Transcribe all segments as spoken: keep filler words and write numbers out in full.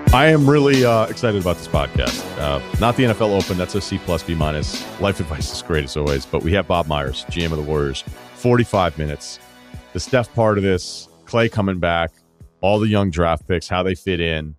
I am really uh, excited about this podcast. Uh, not the N F L Open. That's a C plus, B minus. Life advice is great as always. But we have Bob Myers, G M of the Warriors. forty-five minutes. The Steph part of this, Clay coming back, all the young draft picks, how they fit in.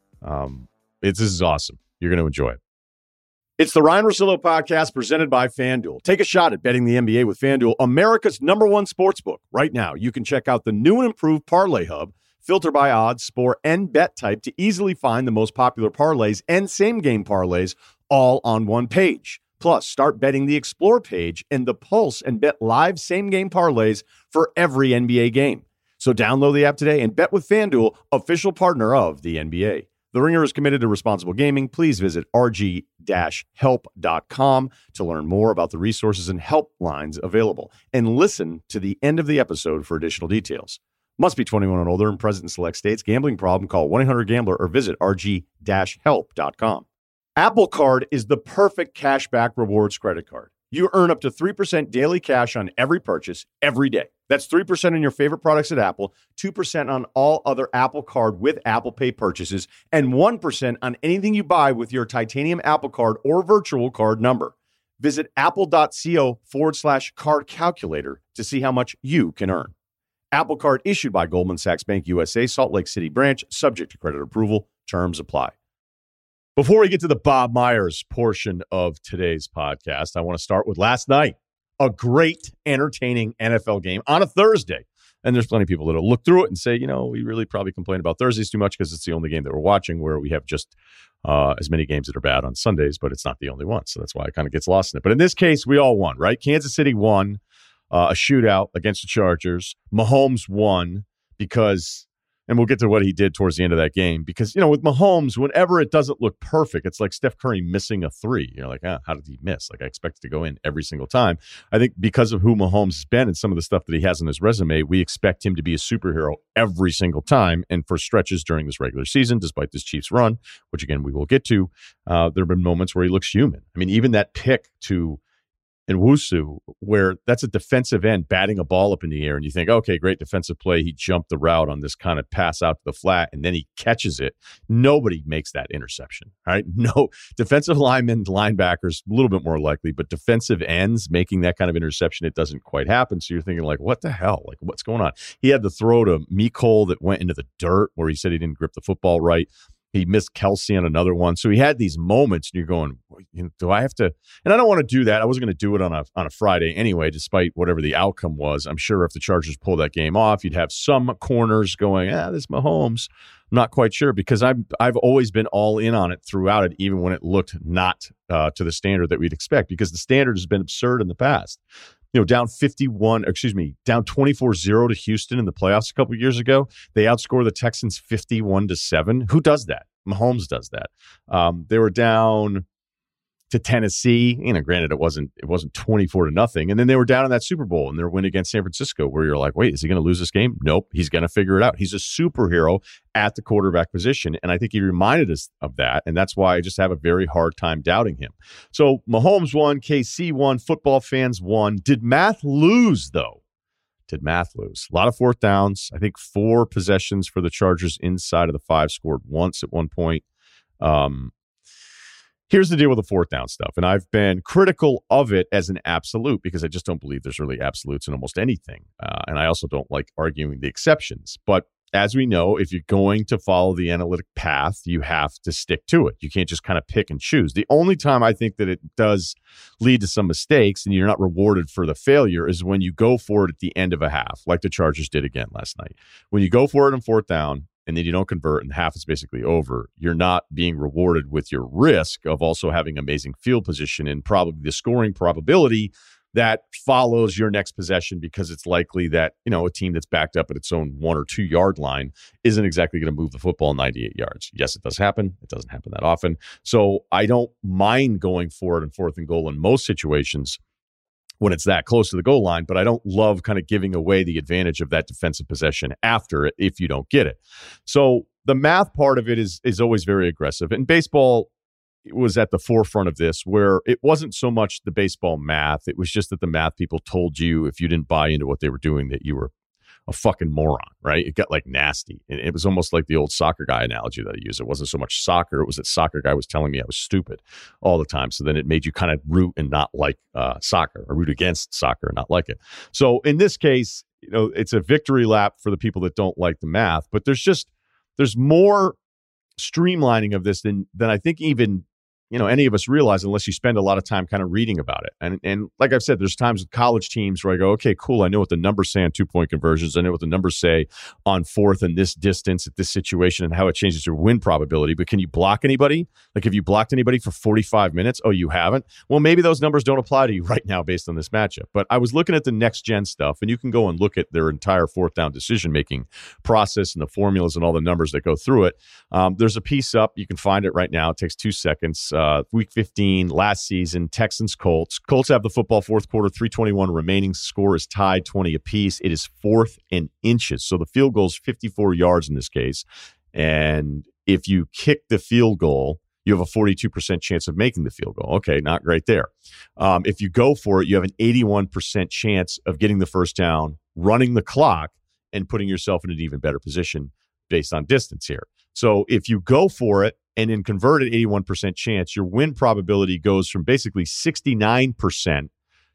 Um, it's, this is awesome. You're going to enjoy it. It's the Ryan Russillo podcast presented by FanDuel. Take a shot at betting the N B A with FanDuel, America's number one sportsbook. Right now, you can check out the new and improved Parlay Hub. Filter by odds, score, and bet type to easily find the most popular parlays and same-game parlays all on one page. Plus, start betting the Explore page and the Pulse and bet live same-game parlays for every N B A game. So download the app today and bet with FanDuel, official partner of the N B A. The Ringer is committed to responsible gaming. Please visit r g dash help dot com to learn more about the resources and helplines available. And listen to the end of the episode for additional details. Must be twenty-one and older and present in select states. Gambling problem? Call one eight hundred gambler or visit r g dash help dot com. Apple Card is the perfect cashback rewards credit card. You earn up to three percent daily cash on every purchase every day. That's three percent on your favorite products at Apple, two percent on all other Apple Card with Apple Pay purchases, and one percent on anything you buy with your titanium Apple Card or virtual card number. Visit apple.co forward slash card calculator to see how much you can earn. Apple Card issued by Goldman Sachs Bank U S A, Salt Lake City branch, subject to credit approval. Terms apply. Before we get to the Bob Myers portion of today's podcast, I want to start with last night. A great, entertaining N F L game on a Thursday. And there's plenty of people that will look through it and say, you know, we really probably complain about Thursdays too much because it's the only game that we're watching where we have just uh, as many games that are bad on Sundays, but it's not the only one. So that's why it kind of gets lost in it. But in this case, we all won, right? Kansas City won. Uh, a shootout against the Chargers. Mahomes won because, and we'll get to what he did towards the end of that game, because, you know, with Mahomes, whenever it doesn't look perfect, it's like Steph Curry missing a three. You're like, ah, how did he miss? Like, I expect it to go in every single time. I think because of who Mahomes has been and some of the stuff that he has on his resume, we expect him to be a superhero every single time. And for stretches during this regular season, despite this Chiefs run, which, again, we will get to, uh, there have been moments where he looks human. I mean, even that pick to in Wusu, where that's a defensive end batting a ball up in the air, and you think, okay, great defensive play. He jumped the route on this kind of pass out to the flat, and then he catches it. Nobody makes that interception, right? No defensive linemen, linebackers, a little bit more likely, but defensive ends making that kind of interception, it doesn't quite happen. So you're thinking, like, what the hell? Like, what's going on? He had the throw to Mecole that went into the dirt where he said he didn't grip the football right. He missed Kelsey on another one. So he had these moments, and you're going, you know, do I have to? And I don't want to do that. I wasn't going to do it on a on a Friday anyway, despite whatever the outcome was. I'm sure if the Chargers pull that game off, you'd have some corners going, ah, this Mahomes. I'm not quite sure, because I've, I've always been all in on it throughout it, even when it looked not uh, to the standard that we'd expect, because the standard has been absurd in the past. You know, down fifty-one, excuse me, down twenty-four zero to Houston in the playoffs a couple of years ago. They outscore the Texans fifty-one to seven. Who does that? Mahomes does that. Um, they were down to Tennessee. You know, granted, it wasn't it wasn't twenty-four to nothing. And then they were down in that Super Bowl and their win against San Francisco, where you're like, wait, is he going to lose this game? Nope, he's going to figure it out. He's a superhero at the quarterback position. And I think he reminded us of that. And that's why I just have a very hard time doubting him. So Mahomes won, K C won, football fans won. Did math lose, though? Did math lose? A lot of fourth downs. I think four possessions for the Chargers inside of the five, scored once at one point. Um, here's the deal with the fourth down stuff. And I've been critical of it as an absolute, because I just don't believe there's really absolutes in almost anything. Uh, and I also don't like arguing the exceptions. But as we know, if you're going to follow the analytic path, you have to stick to it. You can't just kind of pick and choose. The only time I think that it does lead to some mistakes and you're not rewarded for the failure is when you go for it at the end of a half, like the Chargers did again last night. When you go for it on fourth down and then you don't convert and the half is basically over, you're not being rewarded with your risk of also having amazing field position and probably the scoring probability that follows your next possession, because it's likely that, you know, a team that's backed up at its own one or two yard line isn't exactly going to move the football ninety-eight yards. Yes, it does happen. It doesn't happen that often. So I don't mind going for it in fourth and goal in most situations when it's that close to the goal line, but I don't love kind of giving away the advantage of that defensive possession after it if you don't get it. So the math part of it is is always very aggressive. And baseball was at the forefront of this, where it wasn't so much the baseball math. It was just that the math people told you, if you didn't buy into what they were doing, that you were a fucking moron, right? It got like nasty. And it was almost like the old soccer guy analogy that I use. It wasn't so much soccer. It was that soccer guy was telling me I was stupid all the time. So then it made you kind of root and not like uh, soccer, or root against soccer and not like it. So in this case, you know, it's a victory lap for the people that don't like the math, but there's just, there's more streamlining of this than, than I think even, you know, any of us realize unless you spend a lot of time kind of reading about it. And and like I've said, there's times with college teams where I go, okay, cool. I know what the numbers say on two-point conversions. I know what the numbers say on fourth and this distance at this situation and how it changes your win probability. But can you block anybody? Like, have you blocked anybody for forty-five minutes? Oh, you haven't? Well, maybe those numbers don't apply to you right now based on this matchup. But I was looking at the next-gen stuff, and you can go and look at their entire fourth-down decision-making process and the formulas and all the numbers that go through it. Um, there's a piece up. You can find it right now. It takes two seconds. Uh, week fifteen, last season, Texans, Colts. Colts have the football fourth quarter, three twenty-one remaining. Score is tied twenty apiece. It is fourth and inches. So the field goal is fifty-four yards in this case. And if you kick the field goal, you have a forty-two percent chance of making the field goal. Okay, not great there. Um, if you go for it, you have an eighty-one percent chance of getting the first down, running the clock, and putting yourself in an even better position based on distance here. So if you go for it and then convert at eighty-one percent chance, your win probability goes from basically sixty-nine percent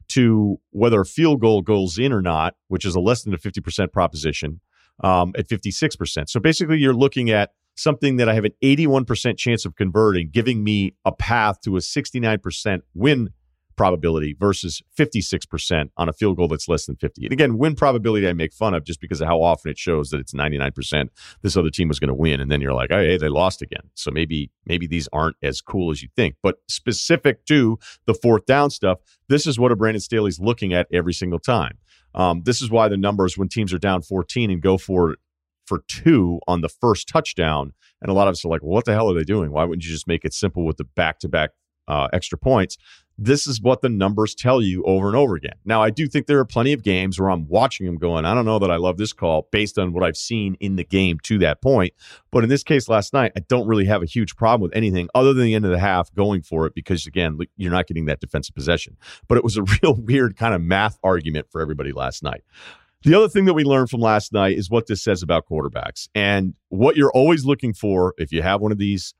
to whether a field goal goes in or not, which is a less than a fifty percent proposition, um, at fifty-six percent. So basically you're looking at something that I have an eighty-one percent chance of converting, giving me a path to a sixty-nine percent win probability versus fifty-six percent on a field goal that's less than fifty. And again, win probability I make fun of just because of how often it shows that it's ninety-nine percent this other team was going to win. And then you're like, oh, hey, they lost again. So maybe maybe these aren't as cool as you think. But specific to the fourth down stuff, this is what a Brandon Staley's looking at every single time. Um, this is why the numbers when teams are down fourteen and go for for two on the first touchdown, and a lot of us are like, well, what the hell are they doing? Why wouldn't you just make it simple with the back-to-back uh, extra points? This is what the numbers tell you over and over again. Now, I do think there are plenty of games where I'm watching them going, I don't know that I love this call based on what I've seen in the game to that point. But in this case last night, I don't really have a huge problem with anything other than the end of the half going for it because, again, you're not getting that defensive possession. But it was a real weird kind of math argument for everybody last night. The other thing that we learned from last night is what this says about quarterbacks. And what you're always looking for if you have one of these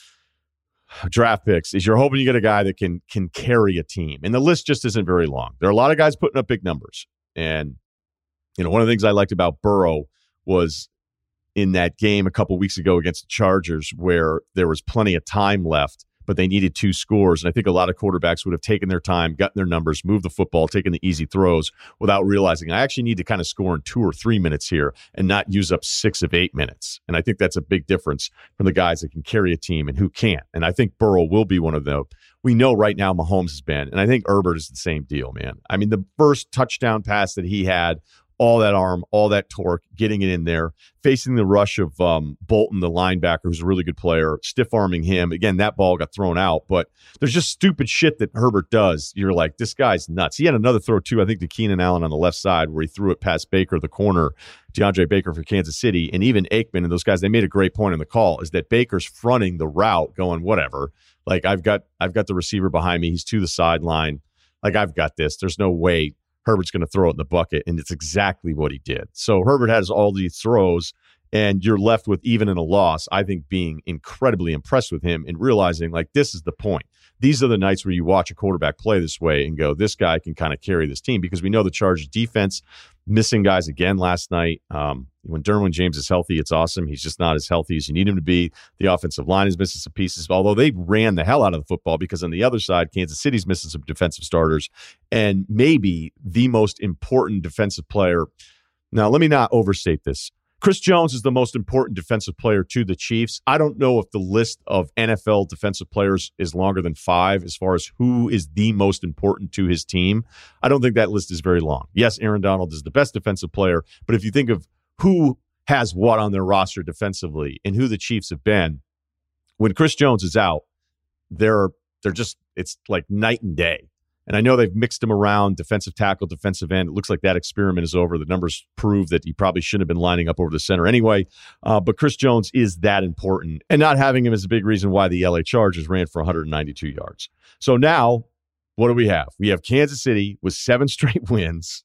draft picks is you're hoping you get a guy that can can carry a team. And the list just isn't very long. There are a lot of guys putting up big numbers. And, you know, one of the things I liked about Burrow was in that game a couple weeks ago against the Chargers where there was plenty of time left, but they needed two scores. And I think a lot of quarterbacks would have taken their time, gotten their numbers, moved the football, taken the easy throws without realizing I actually need to kind of score in two or three minutes here and not use up six of eight minutes. And I think that's a big difference from the guys that can carry a team and who can't. And I think Burrow will be one of them. We know right now Mahomes has been, and I think Herbert is the same deal, man. I mean, the first touchdown pass that he had, all that arm, all that torque, getting it in there, facing the rush of um, Bolton, the linebacker, who's a really good player, stiff-arming him. Again, that ball got thrown out, but there's just stupid shit that Herbert does. You're like, this guy's nuts. He had another throw, too, I think, to Keenan Allen on the left side where he threw it past Baker, the corner, DeAndre Baker for Kansas City, and even Aikman and those guys, they made a great point in the call, is that Baker's fronting the route going, whatever. Like, I've got I've got the receiver behind me. He's to the sideline. Like, I've got this. There's no way Herbert's going to throw it in the bucket, and it's exactly what he did. So Herbert has all these throws, and you're left with, even in a loss, I think being incredibly impressed with him and realizing, like, this is the point. These are the nights where you watch a quarterback play this way and go, this guy can kind of carry this team, because we know the Chargers defense missing guys again last night. Um, when Derwin James is healthy, it's awesome. He's just not as healthy as you need him to be. The offensive line is missing some pieces, although they ran the hell out of the football, because on the other side, Kansas City's missing some defensive starters and maybe the most important defensive player. Now, let me not overstate this. Chris Jones is the most important defensive player to the Chiefs. I don't know if the list of N F L defensive players is longer than five as far as who is the most important to his team. I don't think that list is very long. Yes, Aaron Donald is the best defensive player, but if you think of who has what on their roster defensively and who the Chiefs have been, when Chris Jones is out, they're they're just, it's like night and day. And I know they've mixed him around, defensive tackle, defensive end. It looks like that experiment is over. The numbers prove that he probably shouldn't have been lining up over the center anyway. Uh, but Chris Jones is that important. And not having him is a big reason why the L A Chargers ran for one hundred ninety-two yards. So now, what do we have? We have Kansas City with seven straight wins.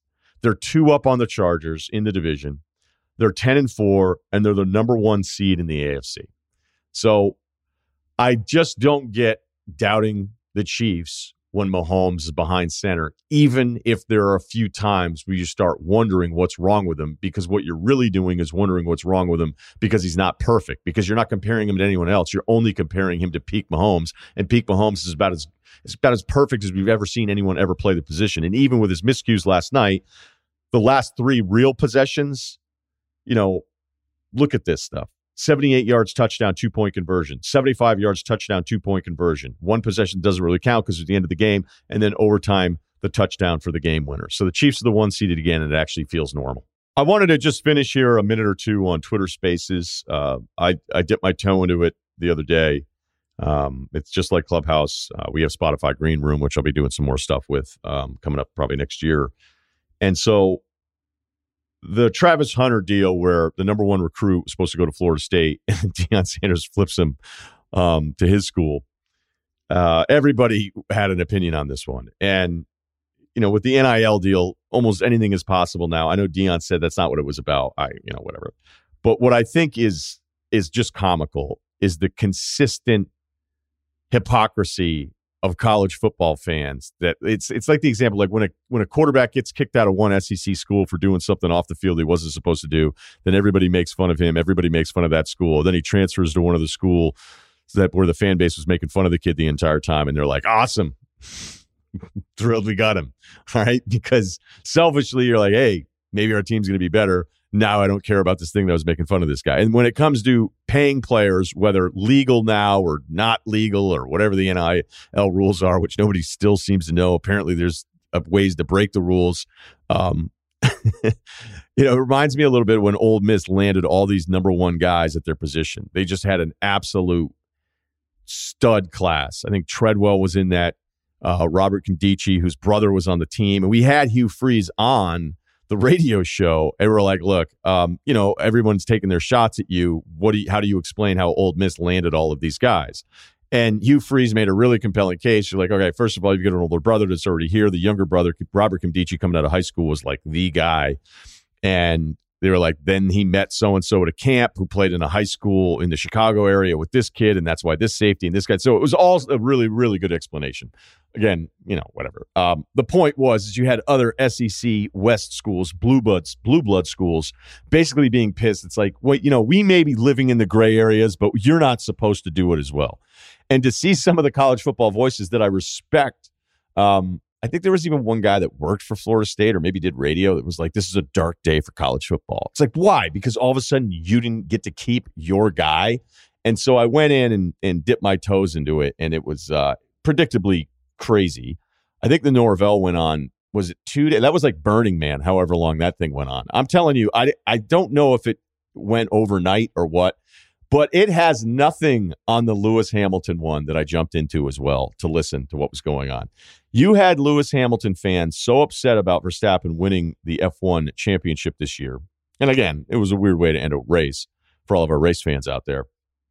They're two up on the Chargers in the division. They're ten and four, and they're the number one seed in the A F C. So I just don't get doubting the Chiefs when Mahomes is behind center, even if there are a few times where you start wondering what's wrong with him, because what you're really doing is wondering what's wrong with him because he's not perfect, because you're not comparing him to anyone else. You're only comparing him to peak Mahomes, and peak Mahomes is about as it's about as perfect as we've ever seen anyone ever play the position. And even with his miscues last night, the last three real possessions, you know, look at this stuff. seventy-eight yards, touchdown, two-point conversion. seventy-five yards, touchdown, two-point conversion. One possession doesn't really count because it's the end of the game. And then overtime, the touchdown for the game winner. So the Chiefs are the one seeded again, and it actually feels normal. I wanted to just finish here a minute or two on Twitter Spaces. Uh, I, I dipped my toe into it the other day. Um, it's just like Clubhouse. Uh, we have Spotify Green Room, which I'll be doing some more stuff with um, coming up probably next year. And so the Travis Hunter deal, where the number one recruit was supposed to go to Florida State and Deion Sanders flips him um, to his school. Uh, everybody had an opinion on this one. And, you know, with the N I L deal, almost anything is possible now. I know Deion said that's not what it was about. I, you know, whatever. But what I think is is just comical is the consistent hypocrisy of college football fans. That it's it's like the example, like when a when a quarterback gets kicked out of one S E C school for doing something off the field he wasn't supposed to do, then everybody makes fun of him. Everybody makes fun of that school. Then he transfers to one of the school that where the fan base was making fun of the kid the entire time, and they're like, awesome, thrilled we got him. All right, because selfishly you're like, hey, maybe our team's going to be better. Now I don't care about this thing that was making fun of this guy. And when it comes to paying players, whether legal now or not legal or whatever the N I L rules are, which nobody still seems to know. Apparently there's ways to break the rules. Um, you know, it reminds me a little bit when Ole Miss landed all these number one guys at their position. They just had an absolute stud class. I think Treadwell was in that, uh, Robert Condici, whose brother was on the team. And we had Hugh Freeze on the radio show, and we're like, look, um, you know, everyone's taking their shots at you. What do you, how do you explain how Ole Miss landed all of these guys? And Hugh Freeze made a really compelling case. You're like, okay, first of all, you've got an older brother that's already here. The younger brother, Robert Condici, coming out of high school, was like the guy. And they were like, then he met so-and-so at a camp who played in a high school in the Chicago area with this kid, and that's why this safety and this guy. So it was all a really, really good explanation. Again, you know, whatever. Um, the point was is you had other S E C West schools, blue bloods, blue blood schools, basically being pissed. It's like, well, you know, we may be living in the gray areas, but you're not supposed to do it as well. And to see some of the college football voices that I respect, um, I think there was even one guy that worked for Florida State or maybe did radio that was like, this is a dark day for college football. It's like, why? Because all of a sudden you didn't get to keep your guy. And so I went in and, and dipped my toes into it, and it was uh, predictably crazy. I think the Norvell went on, was it two days? That was like Burning Man, however long that thing went on. I'm telling you, I, I don't know if it went overnight or what, but it has nothing on the Lewis Hamilton one that I jumped into as well to listen to what was going on. You had Lewis Hamilton fans so upset about Verstappen winning the F one championship this year. And again, it was a weird way to end a race for all of our race fans out there.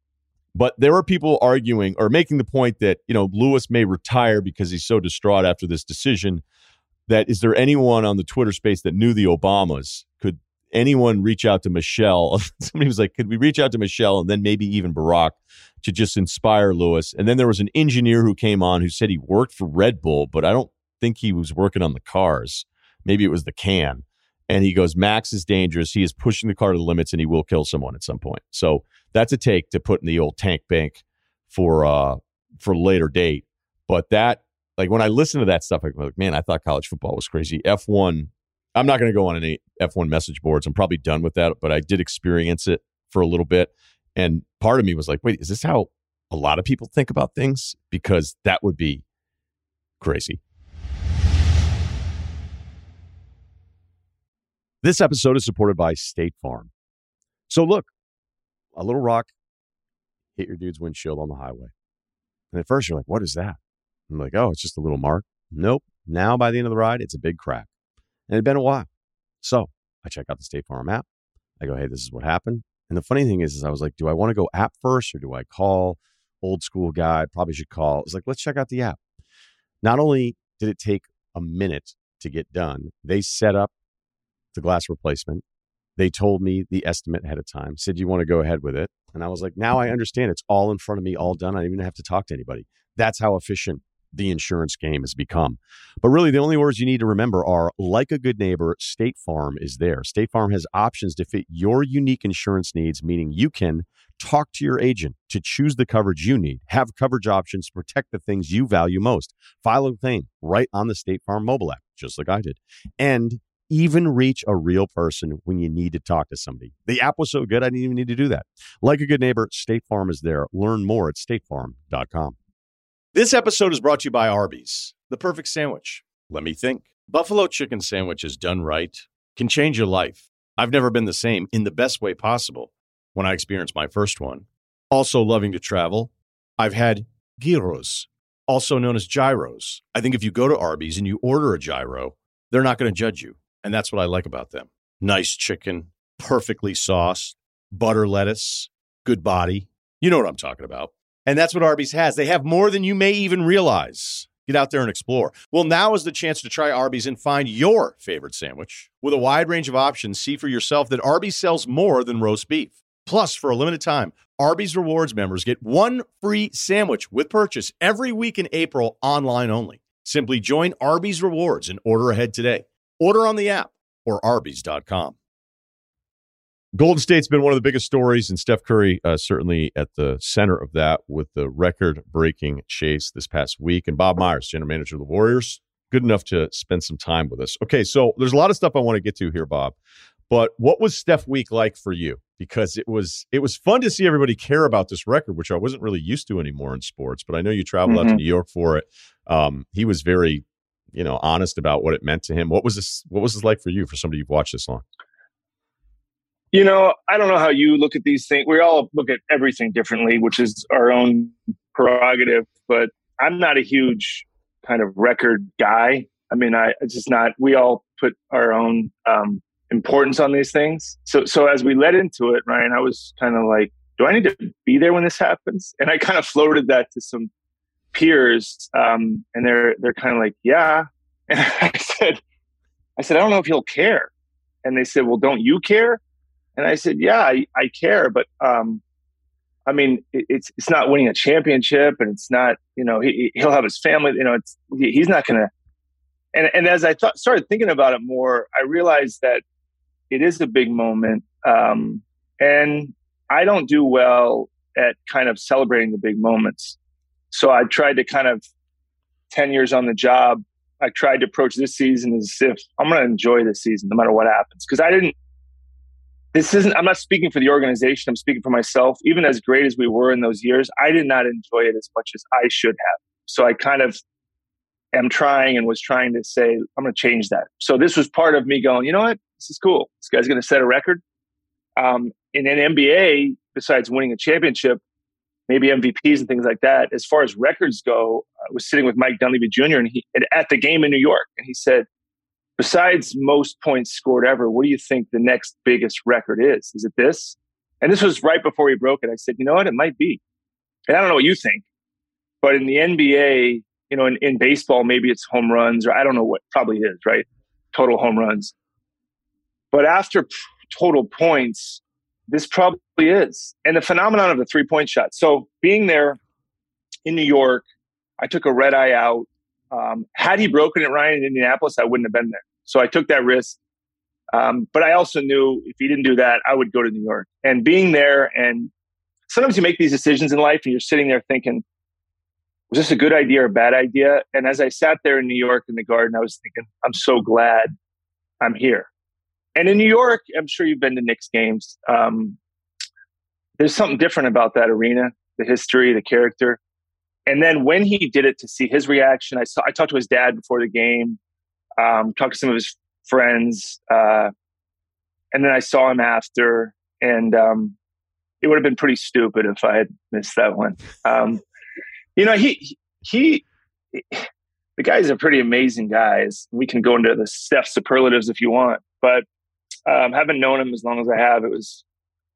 But there were people arguing or making the point that, you know, Lewis may retire because he's so distraught after this decision. That is there anyone on the Twitter space that knew the Obamas? Could anyone reach out to Michelle? Somebody was like, could we reach out to Michelle and then maybe even Barack to just inspire Lewis? And then there was an engineer who came on who said he worked for Red Bull, but I don't think he was working on the cars. Maybe it was the can. And he goes, Max is dangerous. He is pushing the car to the limits, and he will kill someone at some point. So that's a take to put in the old tank bank for uh, for later date. But that, like when I listen to that stuff, I'm like, man, I thought college football was crazy. F one, I'm not going to go on any F one message boards. I'm probably done with that, but I did experience it for a little bit. And part of me was like, wait, is this how a lot of people think about things? Because that would be crazy. This episode is supported by State Farm. So look, a little rock hit your dude's windshield on the highway. And at first you're like, what is that? I'm like, oh, it's just a little mark. Nope. Now by the end of the ride, it's a big crack. And it had been a while. So I check out the State Farm app. I go, hey, this is what happened. And the funny thing is, is I was like, do I want to go app first or do I call? Old school guy, probably should call. It's like, let's check out the app. Not only did it take a minute to get done, they set up the glass replacement. They told me the estimate ahead of time, said, you want to go ahead with it? And I was like, now I understand. It's all in front of me, all done. I don't even have to talk to anybody. That's how efficient the insurance game has become. But really, the only words you need to remember are, like a good neighbor, State Farm is there. State Farm has options to fit your unique insurance needs, meaning you can talk to your agent to choose the coverage you need, have coverage options to protect the things you value most, file a claim right on the State Farm mobile app, just like I did, and even reach a real person when you need to talk to somebody. The app was so good, I didn't even need to do that. Like a good neighbor, State Farm is there. Learn more at state farm dot com. This episode is brought to you by Arby's, the perfect sandwich. Let me think. Buffalo chicken sandwiches done right can change your life. I've never been the same in the best way possible when I experienced my first one. Also loving to travel, I've had gyros, also known as gyros. I think if you go to Arby's and you order a gyro, they're not going to judge you. And that's what I like about them. Nice chicken, perfectly sauced, butter lettuce, good body. You know what I'm talking about. And that's what Arby's has. They have more than you may even realize. Get out there and explore. Well, now is the chance to try Arby's and find your favorite sandwich. With a wide range of options, see for yourself that Arby's sells more than roast beef. Plus, for a limited time, Arby's Rewards members get one free sandwich with purchase every week in April, online only. Simply join Arby's Rewards and order ahead today. Order on the app or arby's dot com. Golden State's been one of the biggest stories, and Steph Curry uh, certainly at the center of that with the record-breaking chase this past week. And Bob Myers, general manager of the Warriors, good enough to spend some time with us. Okay, so there's a lot of stuff I want to get to here, Bob. But what was Steph Week like for you? Because it was it was fun to see everybody care about this record, which I wasn't really used to anymore in sports. But I know you traveled mm-hmm. out to New York for it. Um, he was very, you know, honest about what it meant to him. What was this? What was this like for you, for somebody you've watched this long? You know, I don't know how you look at these things. We all look at everything differently, which is our own prerogative. But I'm not a huge kind of record guy. I mean, I it's just not. We all put our own um, importance on these things. So, so as we led into it, Ryan, I was kind of like, do I need to be there when this happens? And I kind of floated that to some peers, um, and they're they're kind of like, yeah. And I said, I said, I don't know if he'll care. And they said, well, don't you care? And I said, yeah, I, I care, but um, I mean, it, it's it's not winning a championship, and it's not, you know, he he'll have his family, you know, it's he, he's not gonna. And and as I thought, started thinking about it more, I realized that it is a big moment, um, and I don't do well at kind of celebrating the big moments. So I tried to kind of ten years on the job. I tried to approach this season as if I'm going to enjoy this season no matter what happens, because I didn't. This isn't, I'm not speaking for the organization. I'm speaking for myself. Even as great as we were in those years, I did not enjoy it as much as I should have. So I kind of am trying and was trying to say, I'm going to change that. So this was part of me going, you know what? This is cool. This guy's going to set a record. Um, in an N B A, besides winning a championship, maybe M V Ps and things like that, as far as records go, I was sitting with Mike Dunleavy Junior and he at the game in New York. And he said, besides most points scored ever, what do you think the next biggest record is? Is it this? And this was right before he broke it. I said, you know what? It might be. And I don't know what you think, but in the N B A, you know, in, in baseball, maybe it's home runs, or I don't know what, probably is, right? Total home runs. But after p- total points, this probably is. And the phenomenon of the three-point shot. So being there in New York, I took a red eye out. Um, had he broken it, Ryan, in Indianapolis, I wouldn't have been there. So I took that risk. Um, but I also knew if he didn't do that, I would go to New York. And being there, and sometimes you make these decisions in life and you're sitting there thinking, was this a good idea or a bad idea? And as I sat there in New York in the Garden, I was thinking, I'm so glad I'm here. And in New York, I'm sure you've been to Knicks games. Um, there's something different about that arena, the history, the character. And then when he did it, to see his reaction, I saw. I talked to his dad before the game, um, talked to some of his friends, uh, and then I saw him after. And um, it would have been pretty stupid if I had missed that one. Um, you know, he he, he the guy's a pretty amazing guy. We can go into the Steph superlatives if you want, but um, having known him as long as I have, it was.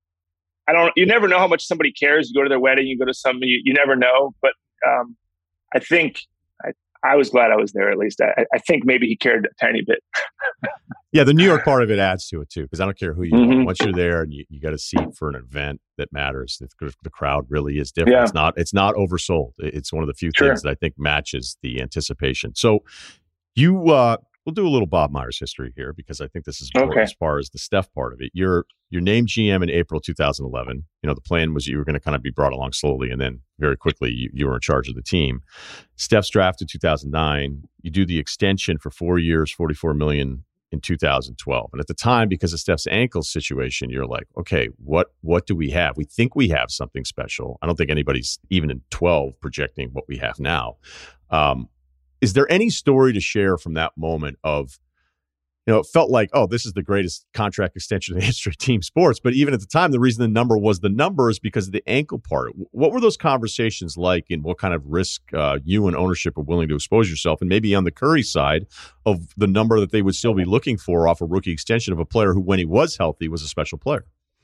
I don't. You never know how much somebody cares. You go to their wedding, you go to somebody, you, you never know, but. Um, I think I, I was glad I was there. At least I, I think maybe he cared a tiny bit. Yeah, the New York part of it adds to it too, because I don't care who you mm-hmm. are. Once you're there and you, you got a seat for an event that matters, the, the crowd really is different. Yeah. It's not it's not oversold. It's one of the few Sure. things that I think matches the anticipation. So you uh, we'll do a little Bob Myers history here because I think this is important okay. as far as the Steph part of it. You're you're named G M in April two thousand eleven. You know, the plan was you were going to kind of be brought along slowly, and then very quickly you, you were in charge of the team. Steph's drafted two thousand nine. You do the extension for four years, forty-four million dollars in two thousand twelve. And at the time, because of Steph's ankle situation, you're like, okay, what what do we have? We think we have something special. I don't think anybody's even in twelve projecting what we have now. Um, is there any story to share from that moment of, you know, it felt like, oh, this is the greatest contract extension in the history of team sports. But even at the time, the reason the number was the number is because of the ankle part. What were those conversations like, and what kind of risk uh, you and ownership are willing to expose yourself? And maybe on the Curry side of the number that they would still be looking for off a rookie extension of a player who, when he was healthy, was a special player.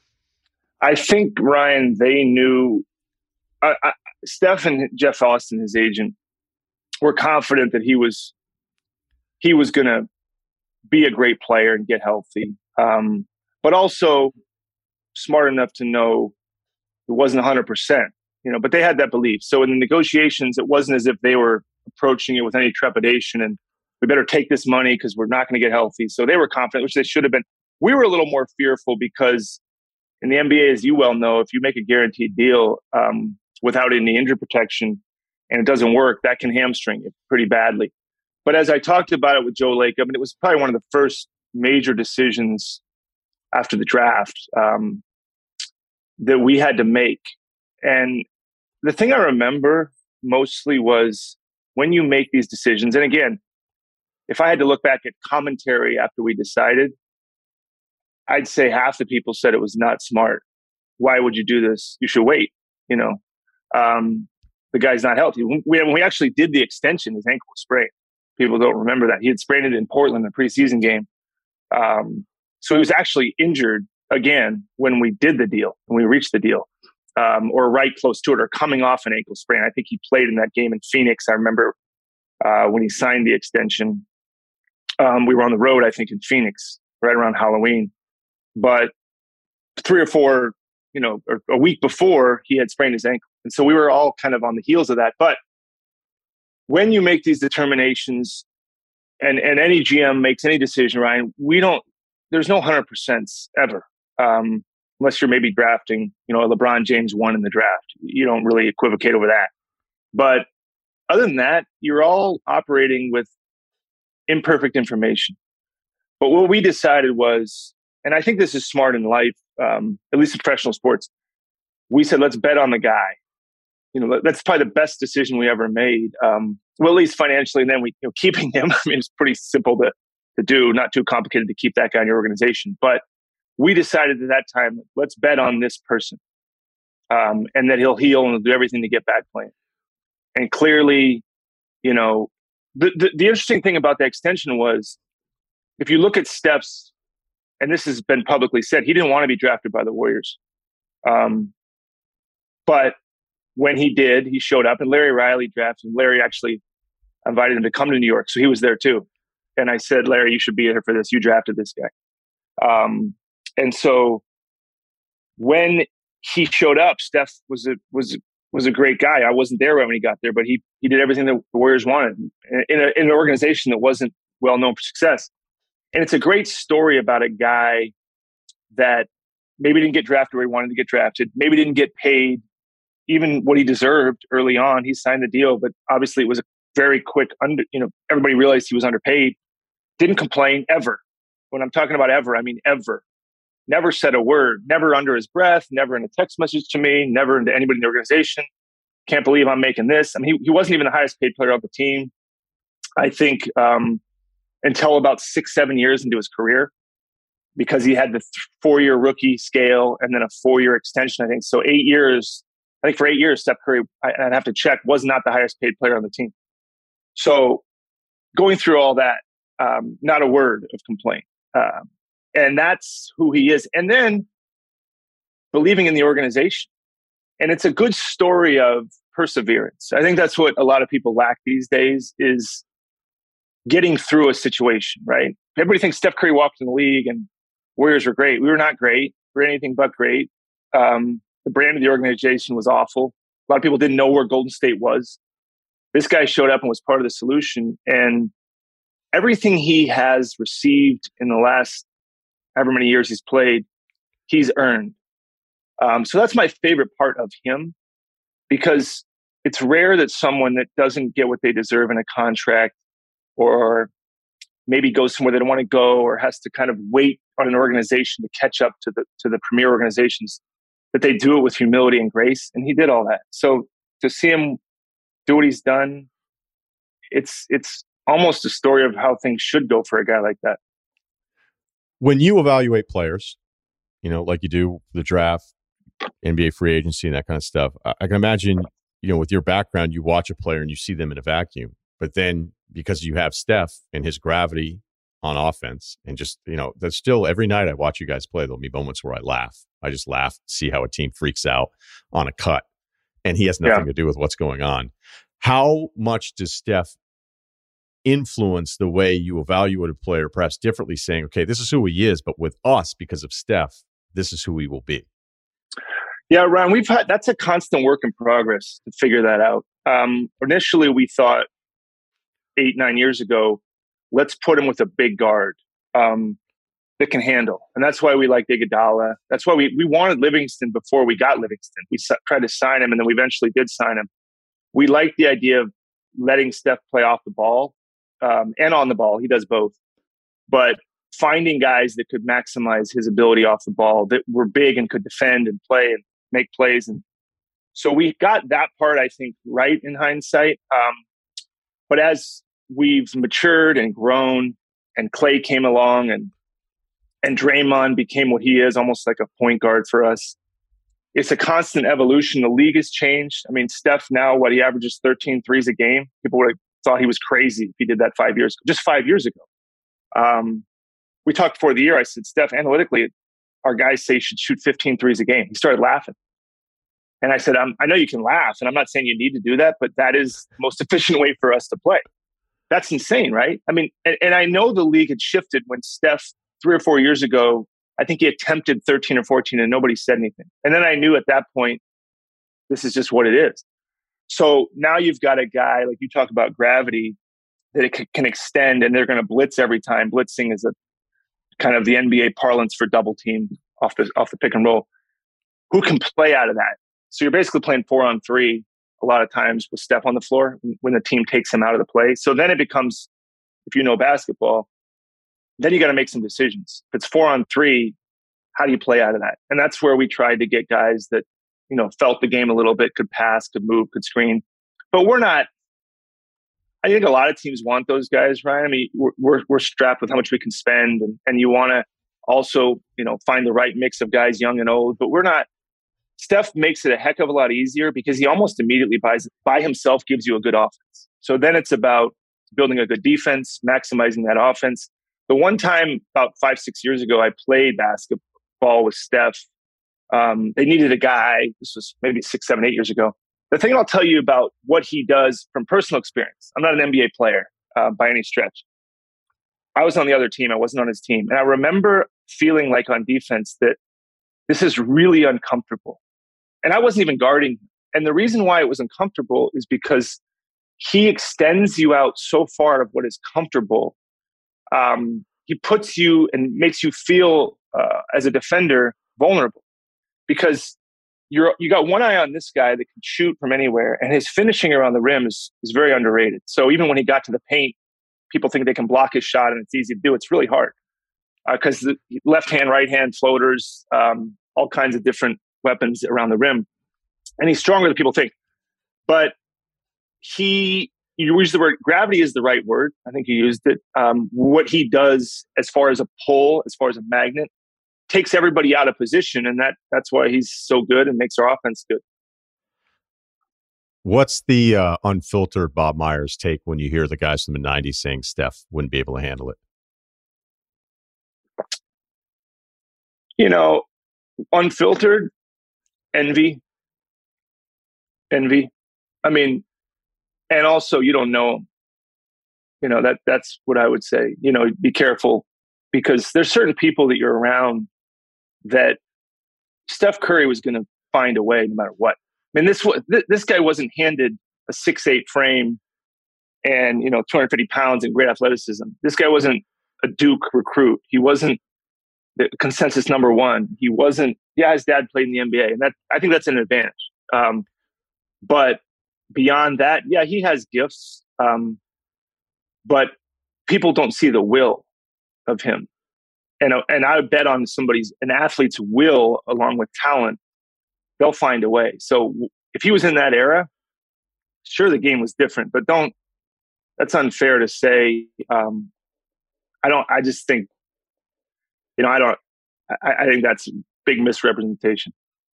I think, Ryan, they knew I, I, Steph and Jeff Austin, his agent, were confident that he was he was going to be a great player and get healthy, um, but also smart enough to know it wasn't one hundred percent, you know, but they had that belief. So in the negotiations, it wasn't as if they were approaching it with any trepidation and we better take this money because we're not going to get healthy. So they were confident, which they should have been. We were a little more fearful because in the N B A, as you well know, if you make a guaranteed deal um, without any injury protection and it doesn't work, that can hamstring you pretty badly. But as I talked about it with Joe Lacob, I mean, it was probably one of the first major decisions after the draft um, that we had to make. And the thing I remember mostly was when you make these decisions, and again, if I had to look back at commentary after we decided, I'd say half the people said it was not smart. Why would you do this? You should wait. You know, um, the guy's not healthy. When we, when we actually did the extension, his ankle was sprained. People don't remember that. He had sprained it in Portland in a preseason game. Um, so he was actually injured again when we did the deal, when we reached the deal, um, or right close to it, or coming off an ankle sprain. I think he played in that game in Phoenix. I remember uh, when he signed the extension. Um, we were on the road, I think, in Phoenix, right around Halloween. But three or four, you know, or a week before, he had sprained his ankle. And so we were all kind of on the heels of that. But when you make these determinations, and, and any G M makes any decision, Ryan, we don't, there's no one hundred percent ever, um, unless you're maybe drafting, you know, a LeBron James one in the draft. You don't really equivocate over that. But other than that, you're all operating with imperfect information. But what we decided was, and I think this is smart in life, um, at least in professional sports, we said, let's bet on the guy. You know, that's probably the best decision we ever made. Um, well, at least financially, and then we, you know, keeping him. I mean, it's pretty simple to to do, not too complicated to keep that guy in your organization. But we decided at that time, let's bet on this person, um, and that he'll heal and he'll do everything to get back playing. And clearly, you know, the, the the interesting thing about the extension was, if you look at Steph's, and this has been publicly said, he didn't want to be drafted by the Warriors, um, but when he did, he showed up, and Larry Riley drafted him. Larry actually invited him to come to New York, so he was there too. And I said, Larry, you should be here for this. You drafted this guy. Um, and so when he showed up, Steph was a was was a great guy. I wasn't there when he got there, but he he did everything that the Warriors wanted in, a, in an organization that wasn't well known for success. And it's a great story about a guy that maybe didn't get drafted where he wanted to get drafted, maybe didn't get paid even what he deserved early on. He signed the deal, but obviously it was a very quick under, you know, everybody realized he was underpaid. Didn't complain ever. When I'm talking about ever, I mean ever. Never said a word, never under his breath, never in a text message to me, never into anybody in the organization. Can't believe I'm making this. I mean, he, he wasn't even the highest paid player on the team, I think, um, until about six, seven years into his career, because he had the th- four-year rookie scale and then a four-year extension, I think. So eight years, I think for eight years, Steph Curry, I, I'd have to check, was not the highest paid player on the team. So going through all that, um, not a word of complaint. Um, and that's who he is. And then believing in the organization. And it's a good story of perseverance. I think that's what a lot of people lack these days is getting through a situation, right? Everybody thinks Steph Curry walked in the league and Warriors were great. We were not great. We were anything but great. Um, the brand of the organization was awful. A lot of people didn't know where Golden State was. This guy showed up and was part of the solution. And everything he has received in the last however many years he's played, he's earned. Um, so that's my favorite part of him, because it's rare that someone that doesn't get what they deserve in a contract, or maybe goes somewhere they don't want to go, or has to kind of wait on an organization to catch up to the to the premier organizations, that they do it with humility and grace. And he did all that. So to see him do what he's done, it's it's almost a story of how things should go for a guy like that. When you evaluate players, you know, like you do the draft, N B A free agency, and that kind of stuff, I, I can imagine, you know, with your background, you watch a player and you see them in a vacuum. But then because you have Steph and his gravity on offense, and just, you know, that's still every night I watch you guys play, there'll be moments where I laugh. I just laugh, see how a team freaks out on a cut, and he has nothing yeah. to do with what's going on. How much does Steph influence the way you evaluate a player, perhaps differently, saying, okay, this is who he is, but with us, because of Steph, this is who he will be? Yeah, Ryan, we've had, that's a constant work in progress to figure that out. Um, initially, we thought eight, nine years ago, let's put him with a big guard um, that can handle. And that's why we like Iguodala. That's why we, we wanted Livingston before we got Livingston. We s- tried to sign him, and then we eventually did sign him. We like the idea of letting Steph play off the ball um, and on the ball. He does both. But finding guys that could maximize his ability off the ball, that were big and could defend and play and make plays. And so we got that part, I think, right in hindsight. Um, but as we've matured and grown, and Clay came along, and and Draymond became what he is, almost like a point guard for us. It's a constant evolution. The league has changed. I mean, Steph now, what, he averages thirteen threes a game. People would have thought he was crazy if he did that five years ago, just five years ago. Um, we talked before the year. I said, Steph, analytically, our guys say you should shoot fifteen threes a game. He started laughing. And I said, I'm, I know you can laugh, and I'm not saying you need to do that, but that is the most efficient way for us to play. That's insane, right? I mean, and, and I know the league had shifted when Steph, three or four years ago, I think he attempted thirteen or fourteen and nobody said anything. And then I knew at that point, this is just what it is. So now you've got a guy, like you talk about gravity, that it c- can extend, and they're going to blitz every time. Blitzing is a kind of the N B A parlance for double team off the off the pick and roll. Who can play out of that? So you're basically playing four on three a lot of times with Steph on the floor when the team takes him out of the play. So then it becomes, if you know basketball, then you got to make some decisions. If it's four on three, how do you play out of that? And that's where we tried to get guys that, you know, felt the game a little bit, could pass, could move, could screen. But we're not, I think a lot of teams want those guys, right? I mean, we're, we're, we're strapped with how much we can spend, and, and you want to also, you know, find the right mix of guys, young and old, but we're not. Steph makes it a heck of a lot easier because he almost immediately buys, by himself gives you a good offense. So then it's about building a good defense, maximizing that offense. The one time about five, six years ago, I played basketball with Steph. Um, they needed a guy. This was maybe six, seven, eight years ago. The thing I'll tell you about what he does from personal experience, I'm not an N B A player uh, by any stretch. I was on the other team. I wasn't on his team. And I remember feeling like on defense that this is really uncomfortable. And I wasn't even guarding him. And the reason why it was uncomfortable is because he extends you out so far of what is comfortable. Um, he puts you and makes you feel uh, as a defender vulnerable, because you're you got one eye on this guy that can shoot from anywhere, and his finishing around the rim is is very underrated. So even when he got to the paint, people think they can block his shot, and it's easy to do. It's really hard because uh, the left hand, right hand floaters, um, all kinds of different weapons around the rim, and he's stronger than people think. But he, you use the word gravity is the right word. I think you used it. Um, what he does as far as a pull, as far as a magnet, takes everybody out of position, and that that's why he's so good and makes our offense good. What's the uh, unfiltered Bob Myers take when you hear the guys from the nineties saying Steph wouldn't be able to handle it? You know, unfiltered envy, envy. I mean, and also you don't know him. You know, that that's what I would say. You know, be careful because there's certain people that you're around that Steph Curry was going to find a way no matter what. I mean, this this guy wasn't handed a six eight frame and, you know, two hundred fifty pounds and great athleticism. This guy wasn't a Duke recruit. He wasn't the consensus number one. He wasn't, yeah, his dad played in the N B A. And that, I think that's an advantage. Um, but beyond that, yeah, he has gifts. Um, but people don't see the will of him. And, and I would bet on somebody's, an athlete's will along with talent, they'll find a way. So if he was in that era, sure, the game was different, but don't, that's unfair to say. Um, I don't, I just think, you know, I don't, I, I think that's a big misrepresentation.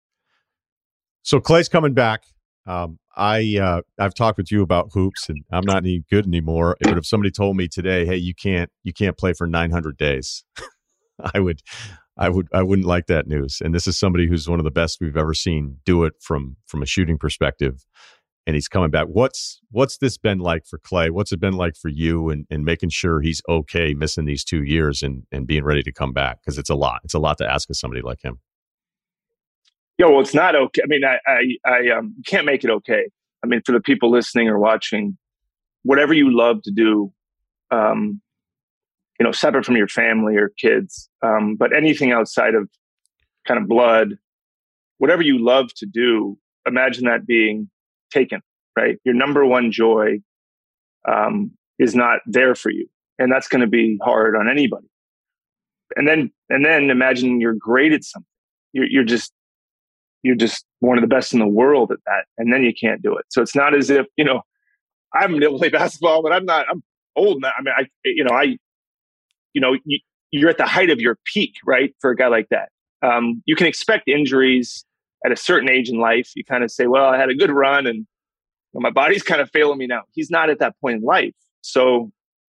So Klay's coming back. Um, I, uh, I've talked with you about hoops and I'm not any good anymore. But if somebody told me today, hey, you can't, you can't play for nine hundred days, I would, I would, I wouldn't like that news. And this is somebody who's one of the best we've ever seen do it from, from a shooting perspective. And he's coming back. What's, what's this been like for Klay? What's it been like for you and, and making sure he's okay missing these two years and, and being ready to come back? Cause it's a lot. It's a lot to ask of somebody like him. Yeah, well, it's not okay. I mean, I, I, I um, can't make it okay. I mean, for the people listening or watching, whatever you love to do, um, you know, separate from your family or kids, um, but anything outside of kind of blood, whatever you love to do, imagine that being taken, right? Your number one joy um, is not there for you. And that's going to be hard on anybody. And then, and then imagine you're great at something. You're, you're just, you're just one of the best in the world at that. And then you can't do it. So it's not as if, you know, I'm able to play basketball, but I'm not, I'm old now. I mean, I, you know, I, you know, you, you're at the height of your peak, right? For a guy like that. Um, you can expect injuries at a certain age in life. You kind of say, well, I had a good run and well, my body's kind of failing me now. He's not at that point in life. So,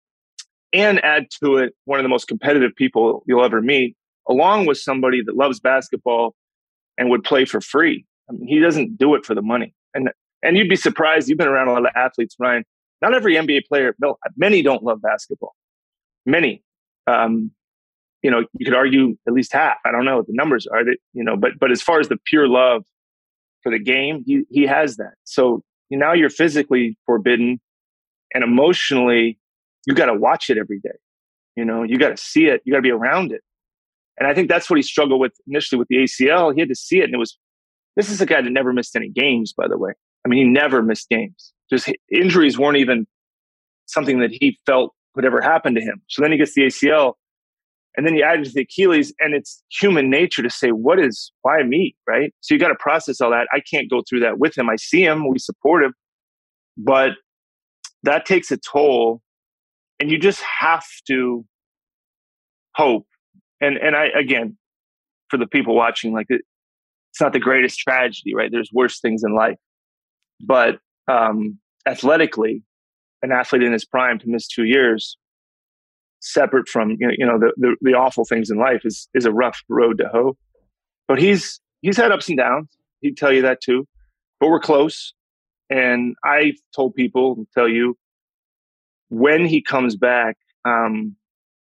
and add to it, one of the most competitive people you'll ever meet, along with somebody that loves basketball and would play for free. I mean, he doesn't do it for the money. And and you'd be surprised. You've been around a lot of athletes, Ryan. Not every N B A player, no, many don't love basketball. Many. Um, you know, you could argue at least half. I don't know what the numbers are. That you know, but but as far as the pure love for the game, he he has that. So now you're physically forbidden, and emotionally, you got to watch it every day. You know, you got to see it. You got to be around it. And I think that's what he struggled with initially with the A C L. He had to see it, and it was. This is a guy that never missed any games, by the way. I mean, he never missed games. Just injuries weren't even something that he felt would ever happen to him. So then he gets the A C L, and then you add it to the Achilles, and it's human nature to say, what is, why me, right? So you got to process all that. I can't go through that with him. I see him, we support him, but that takes a toll, and you just have to hope. And and I, again, for the people watching, like it, it's not the greatest tragedy, right? There's worse things in life. But um, athletically, an athlete in his prime to miss two years, separate from you know, you know the, the the awful things in life, is is a rough road to hoe. But he's he's had ups and downs. He'd tell you that too. But we're close. And I've told people to tell you when he comes back, um,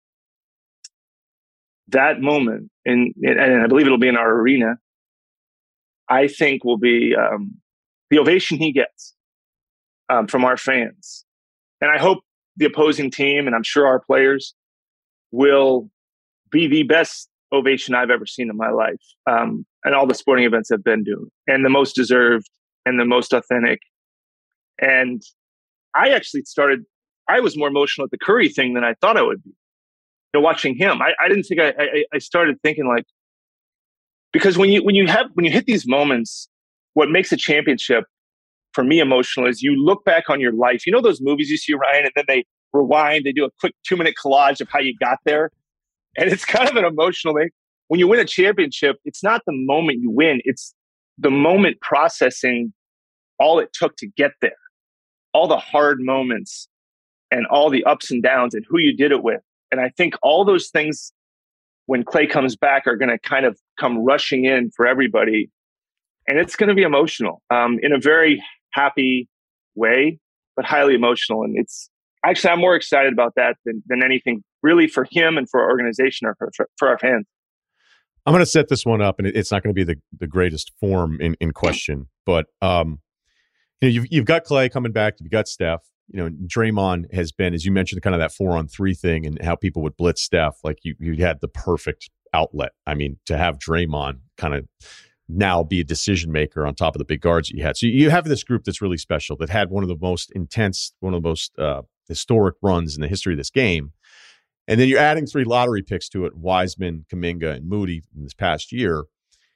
that moment, and and I believe it'll be in our arena, I think will be um, the ovation he gets um, from our fans. And I hope the opposing team, and I'm sure our players, will be the best ovation I've ever seen in my life. Um, and all the sporting events I've been doing, and the most deserved and the most authentic. And I actually started, I was more emotional at the Curry thing than I thought I would be. You know, watching him, I, I didn't think I, I, I started thinking like, because when you when you have when you hit these moments, what makes a championship for me emotional is you look back on your life. You know those movies you see, Ryan, and then they rewind, they do a quick two minute collage of how you got there, and it's kind of an emotional thing. When you win a championship, it's not the moment you win; it's the moment processing all it took to get there, all the hard moments, and all the ups and downs, and who you did it with. And I think all those things, when Klay comes back, are going to kind of come rushing in for everybody. And it's going to be emotional um, in a very happy, way, but highly emotional. And it's actually, I'm more excited about that than, than anything really for him and for our organization or for, for, for our fans. I'm going to set this one up, and it's not going to be the, the greatest form in, in question, but um, you know, you've, you've got Clay coming back, you've got Steph. You know, Draymond has been, as you mentioned, kind of that four on three thing and how people would blitz Steph. Like you, you had the perfect outlet. I mean, to have Draymond kind of now be a decision maker on top of the big guards you had. So you have this group that's really special, that had one of the most intense, one of the most uh, historic runs in the history of this game. And then you're adding three lottery picks to it, Wiseman, Kuminga, and Moody in this past year.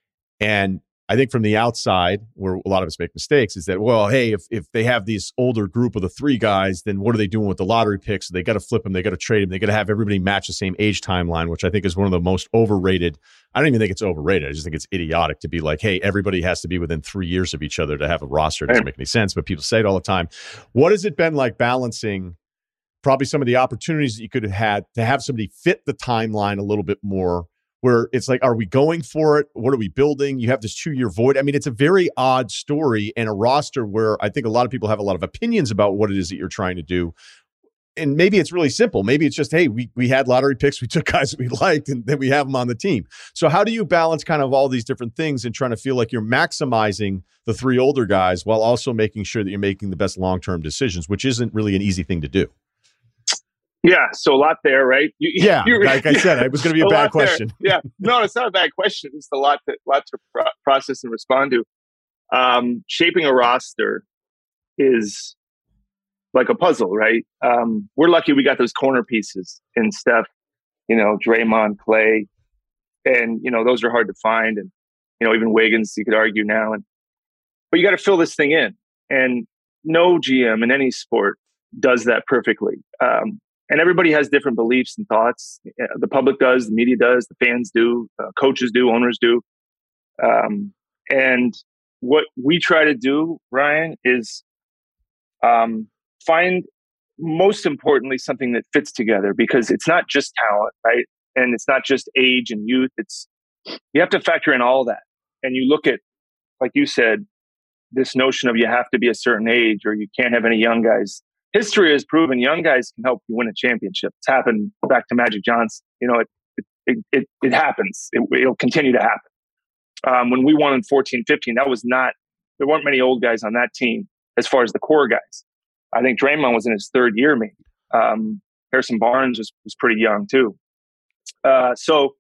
And I think from the outside, where a lot of us make mistakes, is that, well, hey, if if they have this older group of the three guys, then what are they doing with the lottery picks? They got to flip them. They got to trade them. They got to have everybody match the same age timeline, which I think is one of the most overrated. I don't even think it's overrated. I just think it's idiotic to be like, hey, everybody has to be within three years of each other to have a roster. It doesn't make any sense, but people say it all the time. What has it been like balancing probably some of the opportunities that you could have had to have somebody fit the timeline a little bit more, where it's like, are we going for it? What are we building? You have this two-year void. I mean, it's a very odd story and a roster where I think a lot of people have a lot of opinions about what it is that you're trying to do. And maybe it's really simple. Maybe it's just, hey, we we had lottery picks, we took guys that we liked, and then we have them on the team. So how do you balance kind of all these different things and trying to feel like you're maximizing the three older guys while also making sure that you're making the best long-term decisions, which isn't really an easy thing to do? Yeah, so a lot there, right? You, yeah, like I said, it was going to be a, a bad question. There. Yeah, no, it's not a bad question. It's a lot to, lot to pro- process and respond to. Um, shaping a roster is like a puzzle, right? Um, we're lucky we got those corner pieces in Steph, you know, Draymond, Clay, and, you know, those are hard to find. And, you know, even Wiggins, you could argue now. And But you got to fill this thing in. And no G M in any sport does that perfectly. Um, And everybody has different beliefs and thoughts. The public does, the media does, the fans do, uh, coaches do, owners do. Um, and what we try to do, Ryan, is um, find, most importantly, something that fits together, because it's not just talent, right? And it's not just age and youth. It's, you have to factor in all that. And you look at, like you said, this notion of you have to be a certain age or you can't have any young guys. History has proven young guys can help you win a championship. It's happened back to Magic Johnson. You know, it it it, it happens. It, it'll continue to happen. Um, when we won in fourteen fifteen, that was not, there weren't many old guys on that team as far as the core guys. I think Draymond was in his third year, maybe. Um, Harrison Barnes was, was pretty young too. Uh, so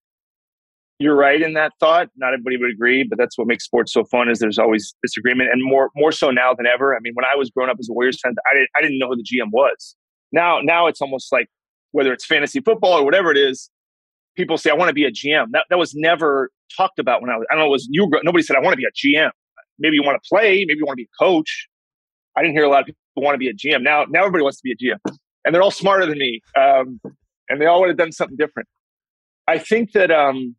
you're right in that thought. Not everybody would agree, but that's what makes sports so fun, is there's always disagreement, and more more so now than ever. I mean, when I was growing up as a Warriors fan, I didn't I didn't know who the G M was. Now now it's almost like, whether it's fantasy football or whatever it is, people say, I want to be a G M. That that was never talked about when I was, I don't know, it was you, nobody said, I want to be a G M. Maybe you want to play, maybe you want to be a coach. I didn't hear a lot of people want to be a G M. Now now everybody wants to be a G M. And they're all smarter than me. Um, and they all would have done something different. I think that um,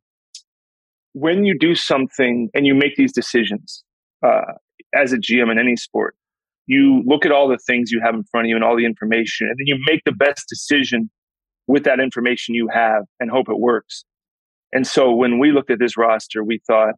when you do something and you make these decisions uh, as a G M in any sport, you look at all the things you have in front of you and all the information, and then you make the best decision with that information you have and hope it works. And so when we looked at this roster, we thought